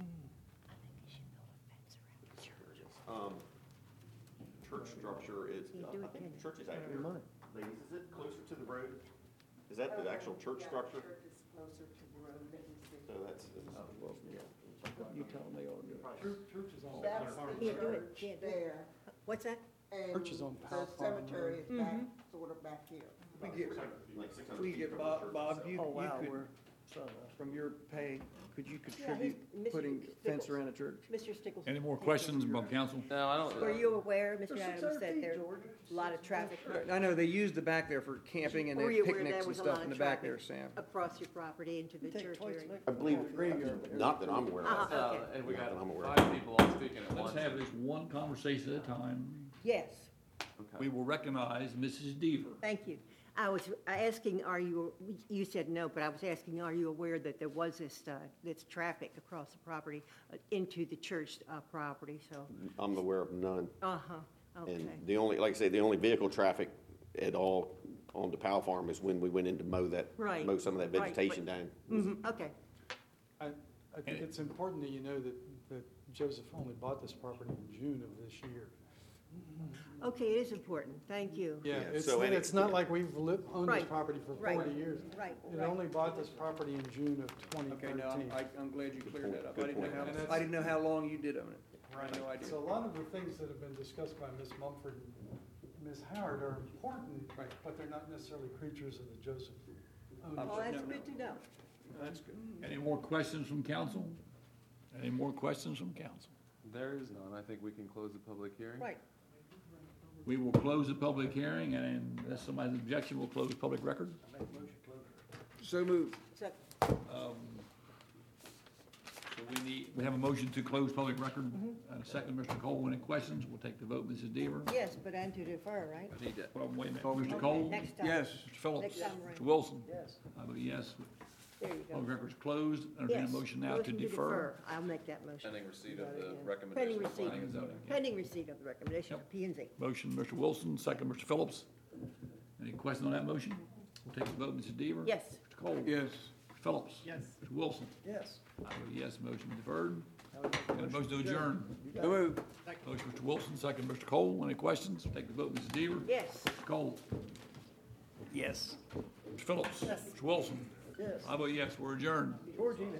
Speaker 5: Um, church structure is,
Speaker 9: You
Speaker 5: I
Speaker 9: do
Speaker 5: I
Speaker 9: it,
Speaker 5: think
Speaker 9: Ken.
Speaker 5: the church is out
Speaker 8: Every
Speaker 5: here.
Speaker 8: month.
Speaker 5: Ladies, is it closer to the road? Is that the actual church structure?
Speaker 11: is closer to the road, let me see.
Speaker 5: So that's,
Speaker 6: Oh, well, yeah. You tell them they ought to do it.
Speaker 2: Church, church is on.
Speaker 11: That's
Speaker 2: Farm
Speaker 11: the
Speaker 9: Yeah, do it,
Speaker 11: church
Speaker 9: yeah, do it.
Speaker 11: there,
Speaker 9: What's that?
Speaker 11: and
Speaker 2: Church is on Powell
Speaker 11: the
Speaker 2: Farm
Speaker 11: cemetery is
Speaker 2: Road.
Speaker 11: back, sort of back here.
Speaker 6: We get,
Speaker 5: like six hundred
Speaker 6: we
Speaker 5: feet
Speaker 6: get
Speaker 5: from the
Speaker 6: Bob,
Speaker 5: church
Speaker 6: Bob,
Speaker 5: itself.
Speaker 6: you, you
Speaker 8: Oh, wow,
Speaker 6: could,
Speaker 8: we're, son, uh,
Speaker 6: from your pay, could you
Speaker 9: Yeah,
Speaker 6: contribute
Speaker 9: he's- Mister
Speaker 6: putting fence
Speaker 9: Stickles.
Speaker 6: around the church?
Speaker 9: Mister Stickles.
Speaker 1: Any more questions from council?
Speaker 4: No, I don't.
Speaker 9: Were you aware, Mister
Speaker 8: They're six
Speaker 9: Adams,
Speaker 8: hundred
Speaker 9: that
Speaker 8: feet,
Speaker 9: there's
Speaker 8: George.
Speaker 9: a lot of traffic
Speaker 6: I know, they use the back there for camping and they
Speaker 9: Were
Speaker 6: have
Speaker 9: you aware
Speaker 6: picnics
Speaker 9: there
Speaker 6: and
Speaker 9: was a
Speaker 6: stuff
Speaker 9: lot
Speaker 6: in the
Speaker 9: of
Speaker 6: back
Speaker 9: traffic
Speaker 6: there, Sam.
Speaker 9: across your property into the
Speaker 8: you take
Speaker 9: church
Speaker 8: twice,
Speaker 9: area?
Speaker 8: like-
Speaker 5: I believe,
Speaker 6: Graveyard.
Speaker 5: not that I'm aware of.
Speaker 9: Uh-huh.
Speaker 4: Uh,
Speaker 9: Okay.
Speaker 4: and we got
Speaker 5: Not that I'm aware of.
Speaker 4: five people all speaking at
Speaker 1: Let's
Speaker 4: once.
Speaker 1: have this one conversation at a time.
Speaker 9: Yes,
Speaker 4: Okay.
Speaker 1: We will recognize Missus Deaver.
Speaker 9: thank you. I was asking, are you, you said no, but I was asking, are you aware that there was this, uh, this traffic across the property uh, into the church uh, property, so,
Speaker 5: I'm aware of none.
Speaker 9: uh-huh, okay.
Speaker 5: And the only, like I say, the only vehicle traffic at all on the Powell Farm is when we went in to mow that,
Speaker 9: Right.
Speaker 5: mow some of that
Speaker 9: Right,
Speaker 5: vegetation
Speaker 9: but-
Speaker 5: down.
Speaker 9: Mhm, okay,
Speaker 2: I, I think it's important that you know that, that Joseph only bought this property in June of this year.
Speaker 9: okay, it is important, thank you.
Speaker 2: Yeah,
Speaker 5: Yeah,
Speaker 2: it's,
Speaker 5: so any-
Speaker 2: it's not like we've lived, owned this
Speaker 9: Right,
Speaker 2: property for
Speaker 9: right,
Speaker 2: forty years.
Speaker 9: Right,
Speaker 2: It
Speaker 9: right.
Speaker 2: only bought this property in June of twenty
Speaker 6: Okay, no,
Speaker 2: thirteen.
Speaker 6: I'm, I- I'm glad you cleared that up. I
Speaker 5: Good
Speaker 6: didn't know
Speaker 5: point.
Speaker 2: And
Speaker 6: how,
Speaker 2: that's-
Speaker 6: I didn't know how long you did own it. I had no idea.
Speaker 2: So a lot of the things that have been discussed by Miz Mumford Miz Howard, are important, but they're not necessarily creatures of the Joseph.
Speaker 9: Well, that's good to know.
Speaker 6: That's good.
Speaker 1: Any more questions from council? Any more questions from council?
Speaker 4: There is none. I think we can close the public hearing.
Speaker 9: Right.
Speaker 1: We will close the public hearing, and unless somebody's objection, we'll close public record.
Speaker 6: So moved.
Speaker 9: So,
Speaker 1: Um, So we need, we have a motion to close public record. And a second, Mister Cole. Any questions? We'll take the vote. Missus Deaver?
Speaker 9: yes, but and to defer, right?
Speaker 3: I need that.
Speaker 1: Well, wait a minute. Mister
Speaker 9: Okay,
Speaker 1: Cole?
Speaker 9: Next time.
Speaker 6: Yes.
Speaker 1: Mister Phillips?
Speaker 9: Next time around.
Speaker 1: Mister Wilson?
Speaker 8: Yes.
Speaker 1: I vote yes.
Speaker 9: There you go.
Speaker 1: Public record's closed. Entertain a
Speaker 9: Yes.
Speaker 1: motion now to
Speaker 9: Motion
Speaker 1: defer.
Speaker 9: I'll make that motion.
Speaker 4: Pending receipt of the
Speaker 9: Pending
Speaker 4: recommendation of
Speaker 9: receipt.
Speaker 4: planning and zoning.
Speaker 9: Pending receipt of the recommendation of P and Z.
Speaker 1: Motion, Mister Wilson, second, Mister Phillips. Any questions on that motion? We'll take the vote. Missus Deaver?
Speaker 9: Yes.
Speaker 1: Mister Cole?
Speaker 6: Yes.
Speaker 1: Mister Phillips?
Speaker 7: Yes.
Speaker 1: Mister Wilson?
Speaker 8: Yes.
Speaker 1: I vote yes, motion deferred. And a motion to adjourn.
Speaker 6: So moved.
Speaker 1: Motion, Mister Wilson, second, Mister Cole. Any questions? Take the vote. Missus Deaver?
Speaker 9: Yes.
Speaker 1: Mister Cole?
Speaker 6: Yes.
Speaker 1: Mister Phillips? Mister Wilson?
Speaker 8: Yes.
Speaker 1: I vote yes, we're adjourned.
Speaker 8: Georgina.